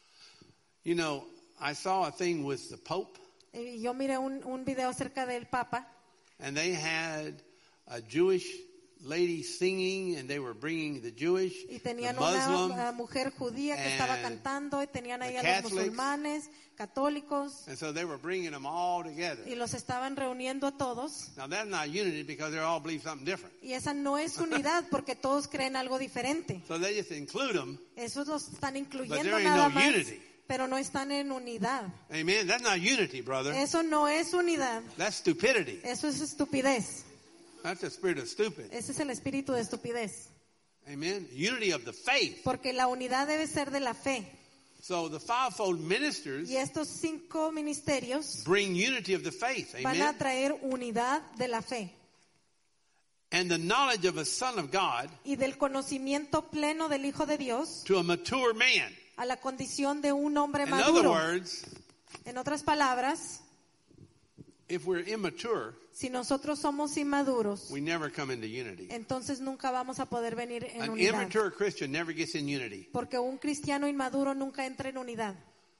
C: You know, I saw a thing with the Pope,
B: Yo miré un video acerca del Papa
C: and they had a Jewish lady singing, and they were bringing the Jewish,
B: y
C: the
B: tenían
C: Muslim,
B: una mujer judía que estaba
C: and
B: cantando y tenían ahí
C: the
B: a los
C: Catholics.
B: musulmanes, católicos
C: and so they were bringing them all together.
B: y los estaban reuniendo a todos.
C: Now that's not unity because they all believe something different.
B: Y esa no es unidad porque todos creen algo diferente.
C: So they just include them.
B: Esos los están
C: But
B: incluyendo
C: there ain't
B: nada
C: no
B: más,
C: unity.
B: pero no están en unidad.
C: Amen. That's not unity, brother.
B: Eso no es unidad,
C: That's stupidity.
B: eso es estupidez.
C: That's the spirit of stupid.
B: Ese es el espíritu de estupidez.
C: Amen. Unity of the faith.
B: Porque la unidad debe ser de la fe.
C: So the fivefold ministers
B: Y estos 5 ministerios
C: bring unity of the faith.
B: van a
C: Amen.
B: traer unidad de la fe
C: And the knowledge of a son of God
B: y del conocimiento pleno del Hijo de Dios
C: to a mature man.
B: a la condición de un hombre
C: In other
B: maduro.
C: words,
B: En otras palabras,
C: if we're immature,
B: si nosotros somos inmaduros,
C: we never come into unity.
B: entonces nunca vamos a poder venir en
C: An
B: unidad.
C: immature Christian never gets in unity.
B: Porque un cristiano inmaduro nunca entra en unidad.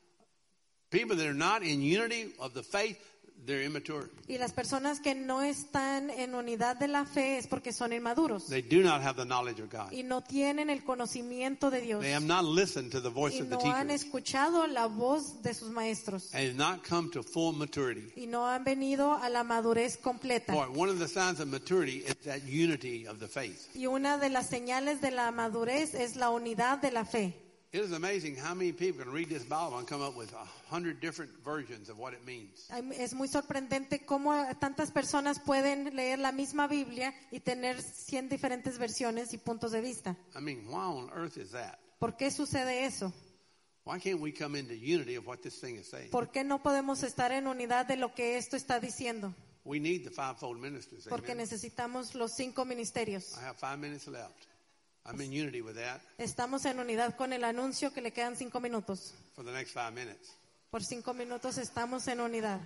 C: People that are not in unity of the faith, they're immature.
B: Y las personas que no están en unidad de la fe es porque son inmaduros.
C: They do not have the knowledge of God.
B: Y no tienen el conocimiento de Dios.
C: They have not listened to the voice
B: Y
C: of the
B: no han
C: teachers.
B: escuchado la voz de sus maestros.
C: And have not come to full maturity.
B: Y no han venido a la madurez completa.
C: Boy, one of the signs of maturity is that unity of the faith.
B: Y una de las señales de la madurez es la unidad de la fe.
C: It is amazing how many people can read this Bible and come up with 100 different versions of what it means.
B: Es muy sorprendente cómo tantas personas pueden leer la misma Biblia y tener 100 diferentes versiones y puntos de vista.
C: I mean, why on earth is that?
B: ¿Por qué sucede eso?
C: Why can't we come into unity of what this thing is saying?
B: ¿Por qué no podemos estar en unidad de lo que esto está diciendo?
C: We need the fivefold ministries.
B: Porque
C: Amen.
B: necesitamos los 5 ministerios.
C: I have 5 minutes left. I'm in unity with that
B: Estamos en unidad con el anuncio que le quedan 5 minutos.
C: for the next 5 minutes.
B: Por 5 minutos estamos en unidad.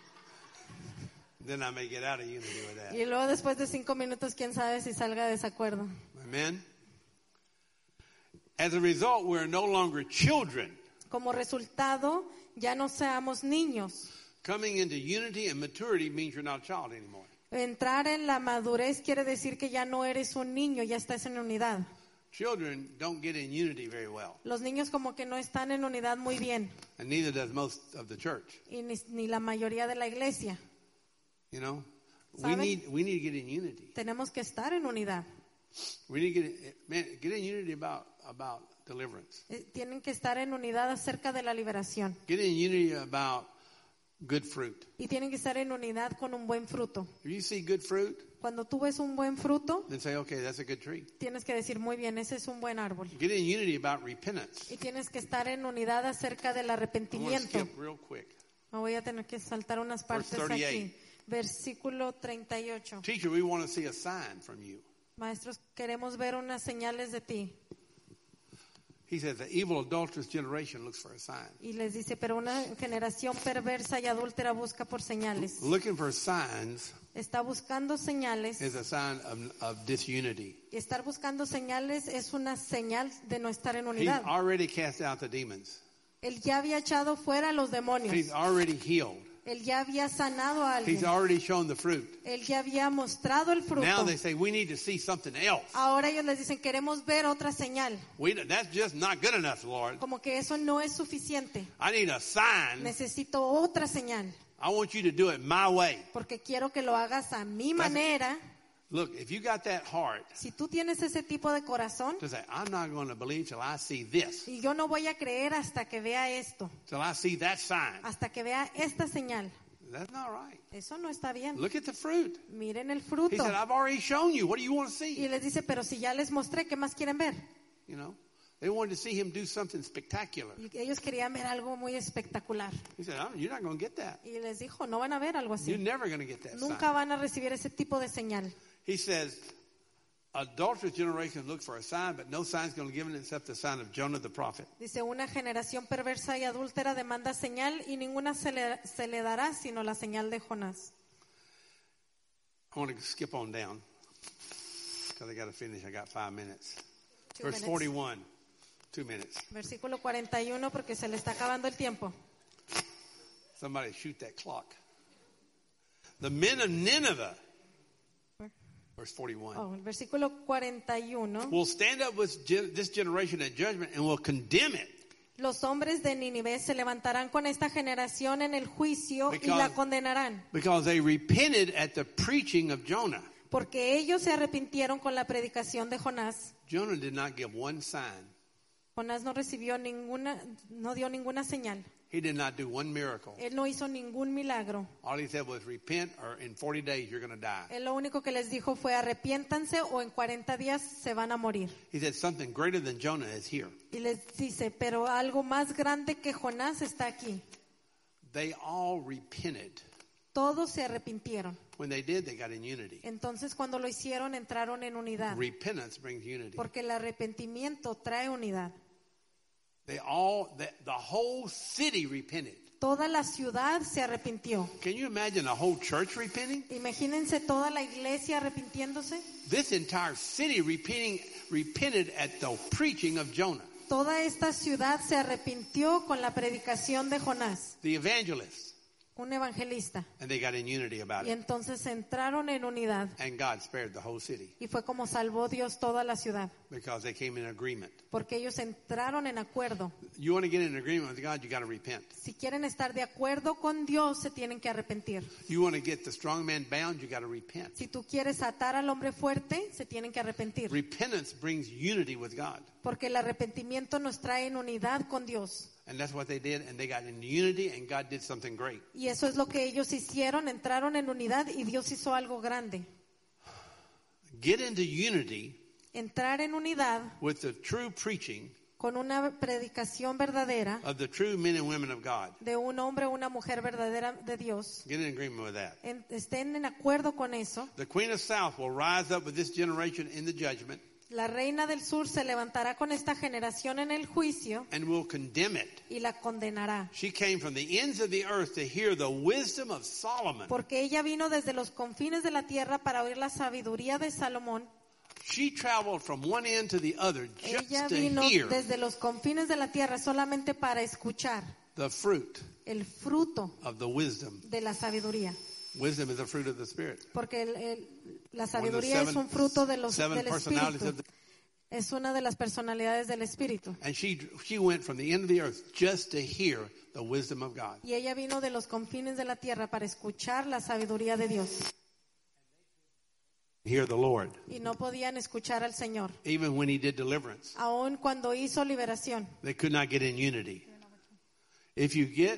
C: Then I may get out of unity with that.
B: Y luego después de 5 minutos, quién sabe si salga de desacuerdo.
C: Amen. As a result, we're no longer children.
B: Como resultado, ya no seamos niños.
C: Coming into unity and maturity means you're not a child anymore.
B: Entrar en la madurez quiere decir que ya no eres un niño, ya estás en unidad.
C: Children don't get in unity very well,
B: Los niños como que no están en unidad muy bien,
C: and neither does most of the church.
B: y ni la mayoría de la iglesia.
C: You know,
B: ¿Saben?
C: we need to get in unity.
B: Tenemos que estar en unidad.
C: We need to get in unity about deliverance.
B: Tienen que estar en unidad acerca de la liberación.
C: Get in unity about good fruit.
B: Y tienen que estar en unidad con un buen fruto.
C: If you see good fruit,
B: Cuando tú ves un buen fruto,
C: then say, okay, that's a good tree.
B: tienes que decir, muy bien, ese es un buen árbol.
C: Get in unity about repentance.
B: Y tienes que estar en unidad acerca del
C: I want to
B: arrepentimiento.
C: skip real quick.
B: Me voy a tener que saltar unas partes
C: 38.
B: aquí. Versículo 38.
C: Teacher, we want to see a sign from you.
B: Maestros, queremos ver unas señales de ti.
C: He says, the evil adulterous generation looks for a sign.
B: Y les dice, pero una generación perversa y adúltera busca por señales.
C: Looking for signs
B: Está buscando señales.
C: is a sign of disunity.
B: Y estar buscando señales es una señal de no estar en
C: He's
B: unidad.
C: already cast out the demons.
B: Él ya había echado fuera a los demonios.
C: He's already healed.
B: Él ya había sanado a
C: He's
B: alguien.
C: already shown the fruit.
B: Él ya había mostrado el fruto.
C: Now they say, we need to see something else.
B: Ahora ellos les dicen, queremos ver otra señal.
C: That's just not good enough, Lord.
B: Como que eso no es suficiente.
C: I need a sign.
B: Necesito otra señal.
C: I want you to do it my way.
B: Porque quiero que lo hagas a mi manera.
C: Look, if you got that heart
B: Si tú tienes ese tipo de corazón,
C: to say, I'm not going to believe till I see this,
B: y yo no voy a creer hasta que vea esto,
C: till I see that sign,
B: hasta que vea esta señal.
C: that's not right.
B: Eso no está bien.
C: Look at the fruit.
B: Miren el
C: He
B: fruto.
C: said, I've already shown you. What do you want to
B: Y
C: see?
B: les dice, pero si ya les mostré, ¿qué más quieren ver?
C: You know, they wanted to see him do something spectacular.
B: Y ellos querían ver algo muy espectacular.
C: He said, you're not going to get that.
B: Y les dijo, no van a ver algo
C: You're
B: así.
C: never going to get that
B: Nunca
C: sign.
B: van a recibir ese tipo de señal.
C: He says, adulterous generation look for a sign, but no sign's going to give it except the sign of Jonah the prophet.
B: Dice, una generación perversa y adúltera demanda señal y ninguna se le dará sino la señal de Jonás.
C: I want to skip on down because I got to finish. I got 5 minutes.
B: 2
C: Verse
B: minutes.
C: 41. 2 minutes.
B: Versículo 41 porque se le está acabando el tiempo.
C: Somebody shoot that clock. The men of Nineveh, verse 41,
B: Oh, el versículo 41.
C: will stand up with this generation at judgment and will condemn it.
B: Los hombres de Nínive se levantarán con esta generación en el juicio y
C: Because-
B: la condenarán.
C: Because they repented at the preaching of Jonah.
B: Porque ellos se arrepintieron con la predicación de Jonás.
C: Jonah did not give one sign.
B: Jonás no recibió no dio ninguna señal.
C: He did not do one miracle.
B: Él no hizo ningún milagro.
C: All he said was repent or in 40 days you're going to die.
B: Él lo único que les dijo fue arrepiéntanse o en 40 días se van a morir.
C: He said something greater than Jonah is here.
B: Y les dice, pero algo más grande que Jonás está aquí.
C: They all repented.
B: Todos se arrepintieron.
C: When they did, they got in unity.
B: Entonces cuando lo hicieron entraron en unidad.
C: Repentance brings unity.
B: Porque el arrepentimiento trae unidad.
C: The whole city repented.
B: Toda la ciudad se arrepintió.
C: Can you imagine a whole church repenting?
B: Imagínense toda la iglesia arrepintiéndose.
C: This entire city repented at the preaching of Jonah.
B: Toda esta ciudad se arrepintió con la predicación de Jonás.
C: The evangelists,
B: un evangelista.
C: And they got in unity about
B: Y
C: it.
B: entonces entraron en unidad.
C: And God spared the whole city
B: Y fue como salvó Dios toda la ciudad.
C: because they came in agreement.
B: Porque ellos entraron en acuerdo.
C: You want to get in agreement with God, you got to repent.
B: Si quieren estar de acuerdo con Dios, se tienen que arrepentir.
C: You want to get the strong man bound, you got to repent.
B: Si tú quieres atar al hombre fuerte, se tienen que arrepentir.
C: Repentance brings unity with God.
B: Porque el arrepentimiento nos trae en unidad con Dios.
C: And that's what they did, and they got in unity, and God did something great.
B: Y eso es lo que ellos hicieron, entraron en unidad y Dios hizo algo grande.
C: Get into unity
B: Entrar en unidad
C: with the true preaching
B: con una predicación verdadera
C: of the true men and women of God.
B: de un hombre o una mujer verdadera de Dios.
C: Get in agreement with that.
B: Estén en acuerdo con eso.
C: The Queen of South will rise up with this generation in the judgment
B: La reina del sur se levantará con esta generación en el juicio
C: and will condemn it.
B: y la condenará.
C: She came from the ends of the earth to hear the wisdom of Solomon.
B: Porque ella vino desde los confines de la tierra para oír la sabiduría de Salomón.
C: She traveled from one end to the other
B: Ella
C: just to
B: vino
C: hear
B: desde los confines de la tierra solamente para escuchar
C: the fruit
B: el fruto
C: of the wisdom.
B: de la sabiduría.
C: Wisdom is the fruit of the Spirit.
B: Porque la
C: One of the
B: sabiduría es un fruto del
C: seven personalities of
B: Espíritu.
C: the,
B: Es una de las personalidades del Espíritu.
C: and she went from the end of the earth just to hear the wisdom of God.
B: Y ella vino de los confines de la tierra para escuchar la sabiduría de Dios.
C: Hear the Lord,
B: Y no podían escuchar al Señor.
C: even when He did deliverance.
B: Aun cuando hizo liberación.
C: They could not get in unity. If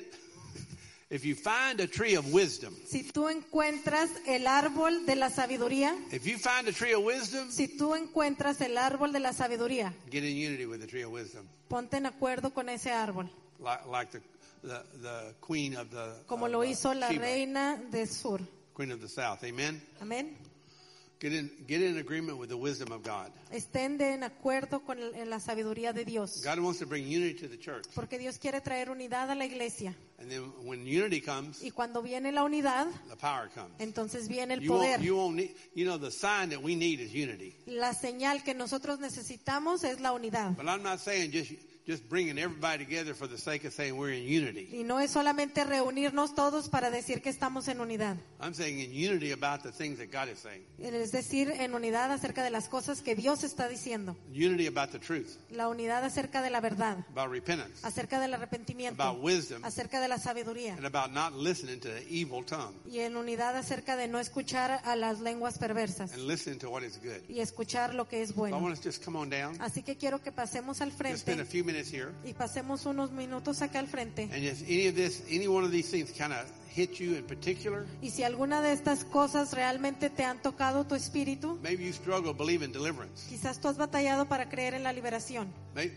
C: you find a tree of wisdom,
B: Si tú encuentras el árbol de la sabiduría,
C: if you find a tree of wisdom,
B: si tú encuentras el árbol de la sabiduría,
C: get in unity with the tree of wisdom,
B: ponte en acuerdo con ese árbol,
C: like the queen of the
B: como
C: of,
B: lo hizo la
C: Sheba,
B: reina del sur.
C: queen of the south. Amen.
B: Amén.
C: Get in agreement with the wisdom of God.
B: Estén en acuerdo con la sabiduría de Dios.
C: God wants to bring unity to the church,
B: Porque Dios quiere traer unidad a la iglesia.
C: and then when unity comes,
B: Y cuando viene la unidad,
C: the power comes.
B: entonces viene el
C: You won't,
B: poder.
C: you won't need, the sign that we need is unity.
B: La señal que nosotros necesitamos es la unidad.
C: But I'm not saying just bringing everybody together for the sake of saying we're in unity.
B: Y no es solamente reunirnos todos para decir que estamos en unidad.
C: I'm saying in unity about the things that God is saying.
B: Es decir, en unidad acerca de las cosas que Dios está diciendo.
C: Unity about the truth,
B: La unidad acerca de la verdad,
C: about repentance,
B: acerca del arrepentimiento,
C: about wisdom,
B: acerca de la sabiduría.
C: and about not listening to the evil tongue
B: Y en unidad acerca de no escuchar a las lenguas perversas
C: and listening to what is good.
B: y escuchar lo que es
C: So I
B: bueno.
C: want us to just come on down,
B: Así que quiero que pasemos al
C: just spend a
B: frente
C: few minutes here,
B: y pasemos unos minutos acá al frente.
C: and if any one of these things kind of hit you in particular,
B: Y si alguna de estas cosas realmente te han tocado tu espíritu,
C: maybe you struggle believing deliverance.
B: quizás tú has batallado para creer en la liberación.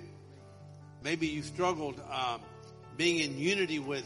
C: Maybe you struggled being in unity with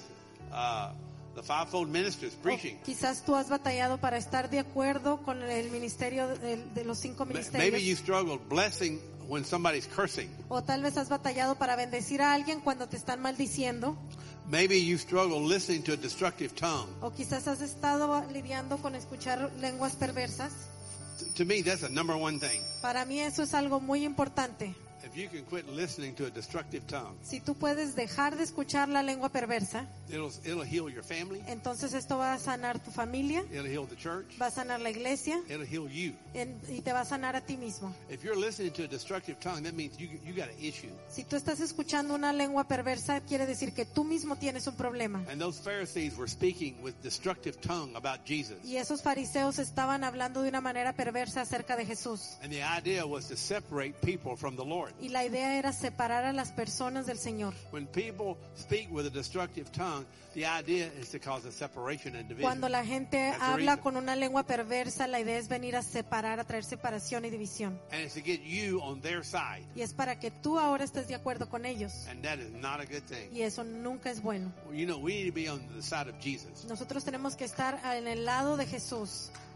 C: the fivefold ministers preaching.
B: O quizás tú has batallado para estar de acuerdo con el ministerio de los 5
C: Maybe you
B: ministerios.
C: struggled blessing when somebody's cursing.
B: O tal vez has batallado para bendecir a alguien cuando te están maldiciendo.
C: Maybe you struggle listening to a destructive tongue.
B: O quizás has estado lidiando con escuchar lenguas perversas.
C: To me, that's a number one thing.
B: Para mí eso es algo muy importante.
C: If you can quit listening to a destructive tongue,
B: Si tú puedes dejar de escuchar la lengua perversa,
C: it'll heal your family,
B: entonces esto va a sanar tu familia,
C: it'll heal the church,
B: va a sanar la iglesia
C: it'll heal you.
B: y te va a sanar a ti mismo.
C: If you're listening to a destructive tongue, that means you got an issue.
B: Si tú estás escuchando una lengua perversa, quiere decir que tú mismo tienes un problema.
C: And those Pharisees were speaking with destructive tongue about Jesus.
B: Y esos fariseos estaban hablando de una manera perversa acerca de Jesús.
C: And the idea was to separate people from the Lord.
B: Y la idea era separar a las personas del Señor.
C: When people speak with a destructive tongue, the idea is to cause a separation and division.
B: Cuando la gente
C: That's the
B: habla
C: reason.
B: con una lengua perversa, la idea es venir a separar, a traer separación y división.
C: And it's to get you on their side.
B: Y es para que tú ahora estés de acuerdo con ellos.
C: And that is not a good thing.
B: Y eso nunca es bueno.
C: You know, we need to be on the side of Jesus.
B: Nosotros tenemos que estar en el lado de Jesús.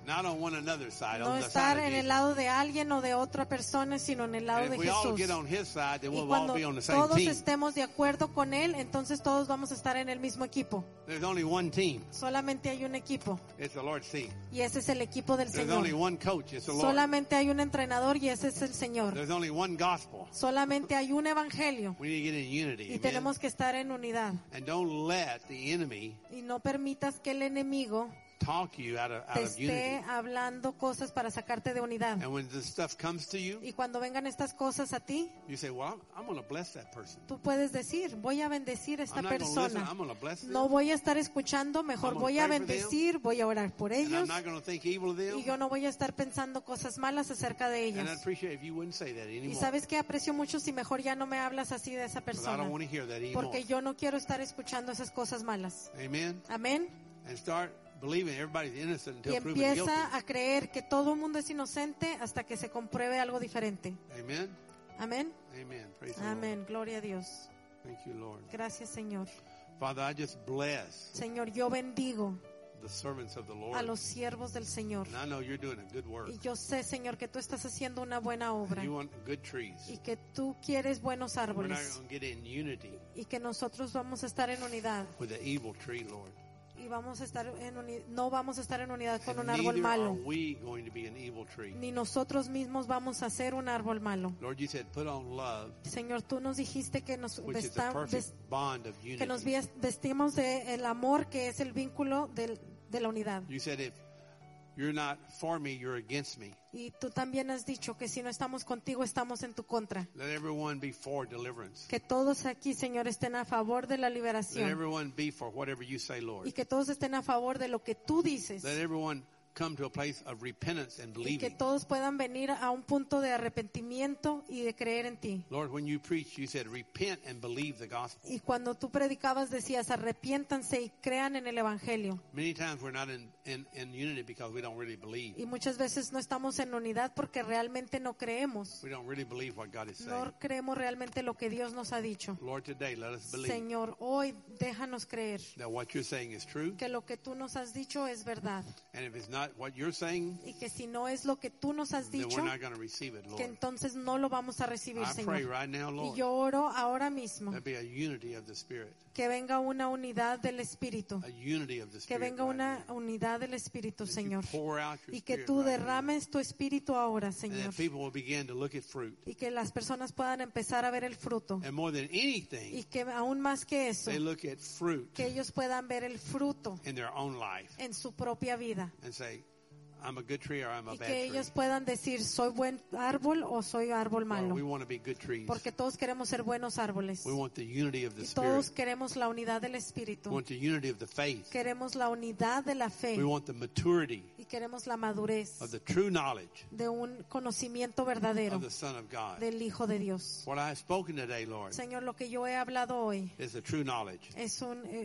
C: Not on one another's side,
B: No
C: on the
B: estar
C: side of
B: en el
C: Jesus.
B: lado de alguien o de otra persona, sino en el lado
C: And
B: de
C: if we all
B: Jesús.
C: get on His side, then
B: Y
C: we'll all
B: cuando
C: be on the same
B: todos
C: team.
B: estemos de acuerdo con Él, entonces todos vamos a estar en el mismo equipo.
C: There's only one team.
B: Solamente hay un equipo,
C: It's the Lord's team.
B: y ese es el equipo del
C: There's
B: Señor.
C: only one coach. It's the Lord.
B: Solamente hay un entrenador, y ese es el Señor.
C: There's only one gospel.
B: Solamente hay un evangelio,
C: We need to get in unity.
B: y
C: Amen?
B: tenemos que estar en unidad.
C: And don't let the enemy
B: Y no permitas que el enemigo
C: talk you out
B: te
C: of
B: esté
C: unity.
B: hablando cosas para sacarte de unidad.
C: And when this stuff comes to you,
B: Y cuando vengan estas cosas a ti,
C: you say, well, I'm going to bless that person.
B: tú puedes decir, voy a bendecir a esta
C: I'm not going to listen.
B: persona.
C: I'm going to bless them.
B: No voy a estar escuchando, mejor
C: I'm gonna
B: voy a
C: pray for them.
B: bendecir, voy a orar por
C: And I'm
B: ellos,
C: not going to think evil of them.
B: y yo no voy a estar pensando cosas malas acerca de
C: And I'd
B: ellos.
C: appreciate if you wouldn't say that
B: Y
C: anymore.
B: sabes que aprecio mucho si mejor ya no me hablas así de esa
C: Because I
B: persona,
C: don't want to hear that anymore.
B: porque yo no quiero estar escuchando esas cosas malas.
C: Amen?
B: Amén.
C: And start believing everybody's innocent
B: Y
C: until proven guilty.
B: empieza a creer que todo el mundo es inocente hasta que se compruebe algo diferente.
C: Amen?
B: Amén.
C: Amen. Praise the Lord.
B: Amén. Gloria a Dios.
C: Thank you, Lord.
B: Gracias, Señor.
C: Father, I just bless
B: Señor, yo bendigo
C: the servants of the
B: a
C: Lord.
B: los siervos del Señor.
C: And I know you're doing a good work.
B: Y yo sé, Señor, que tú estás haciendo una buena obra,
C: You want good trees.
B: y que tú quieres buenos
C: We're not
B: árboles,
C: going to get in unity
B: y que nosotros vamos a estar en unidad,
C: with the evil tree, Lord.
B: y vamos a estar no vamos a estar en unidad con un
C: And
B: árbol
C: neither are
B: malo,
C: we going to be an evil tree.
B: ni nosotros mismos vamos a ser un árbol malo.
C: Lord, you said put on love,
B: Señor, tú nos dijiste que nos
C: which is the perfect bond of
B: que nos
C: unity.
B: vestimos de el amor, que es el vínculo de la unidad.
C: You said if you're not for me, you're against me.
B: Y tú también has dicho que si no estamos contigo, estamos en tu contra.
C: Let everyone be for deliverance.
B: Que todos aquí, Señor, estén a favor de la
C: Let
B: liberación,
C: everyone be for whatever you say, Lord.
B: y que todos estén a favor de lo que tú dices,
C: Let everyone come to a place of repentance and
B: y que
C: believing.
B: todos puedan venir a un punto de arrepentimiento y de creer en ti.
C: Lord, when you preach, you said repent and believe the gospel.
B: Y cuando tú predicabas decías, arrepiéntanse y crean en el Evangelio.
C: Many times we're not in unity because we don't really believe.
B: Y muchas veces no estamos en unidad porque realmente no creemos.
C: We don't really believe what God is saying.
B: No creemos realmente lo que Dios nos ha dicho.
C: Lord, today let us believe
B: Señor, hoy déjanos creer
C: that what you're saying is true.
B: que lo que tú nos has dicho es verdad,
C: And if it's not what you're saying,
B: y que si no es lo que tú nos has
C: then
B: dicho,
C: we're not going to receive it,
B: que
C: Lord.
B: entonces no lo vamos a recibir,
C: I pray
B: Señor.
C: right now,
B: Y
C: Lord,
B: yo oro ahora mismo
C: there be a unity of the Spirit.
B: que venga una unidad del Espíritu,
C: A unity of the
B: que
C: Spirit.
B: venga
C: right
B: una
C: now.
B: unidad del Espíritu,
C: That you
B: Señor,
C: pour out your
B: y que
C: Spirit
B: tú
C: right now.
B: derrames tu Espíritu ahora,
C: And
B: Señor,
C: that people will begin to look at fruit.
B: y que las personas puedan empezar a ver el fruto,
C: And more than
B: y
C: anything,
B: que aún más que eso,
C: they look at fruit
B: que ellos puedan ver el fruto
C: in their own life
B: en su propia vida,
C: and say, I'm a good tree or I'm a
B: y
C: bad
B: que
C: tree.
B: ellos puedan decir, soy buen árbol o soy árbol
C: Lord, we
B: malo,
C: want to be good trees.
B: porque todos queremos ser buenos árboles,
C: We want the unity of the
B: y todos
C: Spirit.
B: queremos la unidad del
C: We
B: Espíritu,
C: want the unity of the faith.
B: queremos la unidad de la fe,
C: We want the maturity
B: y queremos la madurez
C: of the true knowledge
B: de un conocimiento verdadero
C: of the Son of God.
B: del Hijo de Dios.
C: What I have spoken today, Lord,
B: Señor, lo que yo he hablado hoy
C: is the true knowledge.
B: es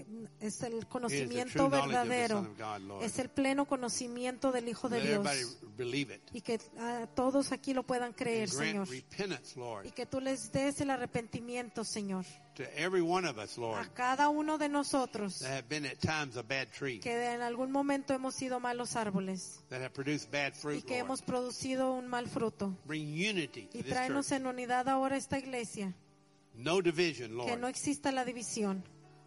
B: es el
C: It is the
B: conocimiento
C: true knowledge of the Son
B: verdadero,
C: of God, Lord.
B: es el pleno conocimiento del Hijo de
C: Let
B: Dios,
C: everybody believe it.
B: y que todos aquí lo puedan creer,
C: And grant
B: Señor,
C: repentance, Lord,
B: y que tú les des el arrepentimiento, Señor,
C: to every one of us,
B: a
C: Lord,
B: cada uno de nosotros
C: that have been at times a bad tree,
B: que en algún momento hemos sido malos árboles
C: that have produced bad
B: y
C: fruit,
B: que
C: Lord.
B: hemos producido un mal fruto.
C: Bring unity to
B: Y
C: this
B: tráenos
C: church.
B: en unidad ahora esta iglesia,
C: No division,
B: que no
C: Lord.
B: exista la división,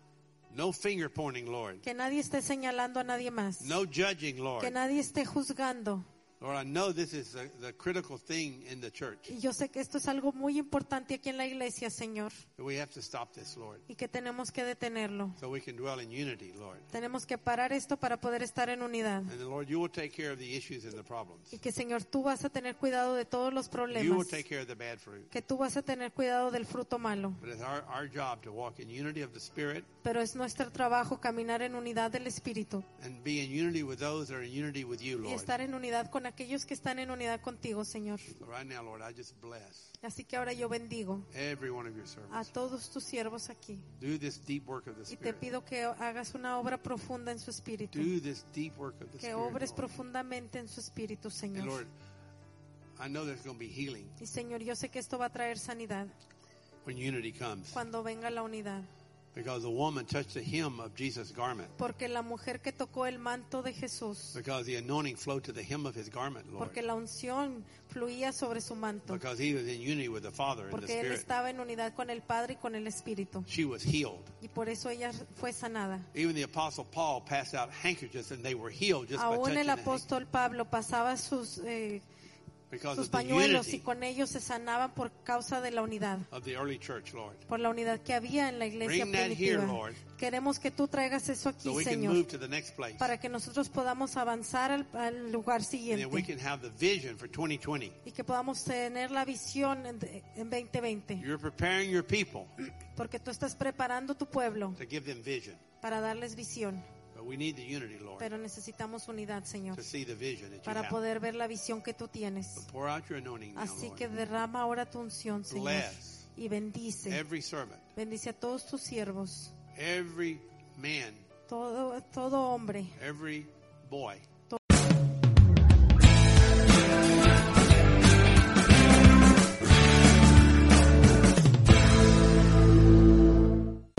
C: No finger pointing, Lord.
B: que nadie esté señalando a nadie más,
C: No judging,
B: que
C: Lord.
B: nadie esté juzgando.
C: Lord, I know this is the critical thing in the church.
B: Y yo sé que esto es algo muy importante aquí en la iglesia, Señor,
C: That we have to stop this, Lord,
B: y que tenemos que detenerlo.
C: so we can dwell in unity, Lord.
B: Tenemos que parar esto para poder estar en unidad.
C: And the Lord, you will take care of the issues and the problems.
B: Y que, Señor, tú vas a tener cuidado de todos los
C: You will
B: problemas,
C: take care of the bad fruit.
B: que tú vas a tener cuidado del fruto malo.
C: But it's our job to walk in unity of the Spirit
B: Pero es nuestro trabajo caminar en unidad del Espíritu
C: and be in unity with those that are in unity with you,
B: y
C: Lord.
B: estar en unidad con aquellos que están en unidad contigo, Señor.
C: So right now, Lord, I just bless
B: Así que ahora yo bendigo
C: every one of your
B: a
C: servants.
B: todos tus siervos aquí,
C: Do this deep work of the
B: y te
C: Spirit.
B: pido que hagas una obra profunda en su espíritu,
C: Do this deep work of the
B: que
C: Spirit,
B: obres
C: Lord.
B: profundamente en su espíritu,
C: And
B: Señor.
C: Lord, I know there's going to be healing
B: Y Señor, yo sé que esto va a traer sanidad
C: when unity comes.
B: cuando venga la unidad.
C: Because the woman touched the hem of Jesus' garment.
B: Porque la mujer que tocó el manto de Jesús.
C: Because the anointing flowed to the hem of his garment, Lord.
B: Porque la unción fluía sobre su manto.
C: Because he was in unity with the Father and the
B: Porque él
C: Spirit.
B: estaba en unidad con el Padre y con el Espíritu.
C: She was healed.
B: Y por eso ella fue sanada.
C: Even the Apostle Paul passed out handkerchiefs and they were healed just by
B: Aún
C: touching
B: el
C: the hand.
B: apóstol Pablo pasaba sus
C: Because
B: sus
C: of the
B: pañuelos y
C: unity
B: con ellos se sanaban por causa de la unidad,
C: of the early church, Lord.
B: por la unidad que había en la iglesia
C: Bring that here,
B: primitiva.
C: Lord.
B: Queremos que tú traigas eso
C: So
B: aquí,
C: we can
B: Señor,
C: move to the next place.
B: para que nosotros podamos avanzar al lugar
C: And then we
B: siguiente
C: can have the vision for 2020.
B: y que podamos tener la visión en 2020,
C: You're preparing your people
B: porque tú estás preparando tu pueblo
C: to give them vision.
B: para darles visión,
C: But we need the unity, Lord,
B: pero necesitamos unidad, Señor,
C: to see the vision that you
B: para
C: have.
B: poder ver la visión que tú tienes.
C: So pour out your anointing now,
B: Así
C: Lord.
B: que derrama ahora tu unción, Señor,
C: Bless
B: y bendice.
C: every servant,
B: Bendice a todos tus siervos,
C: every man,
B: todo hombre,
C: every boy,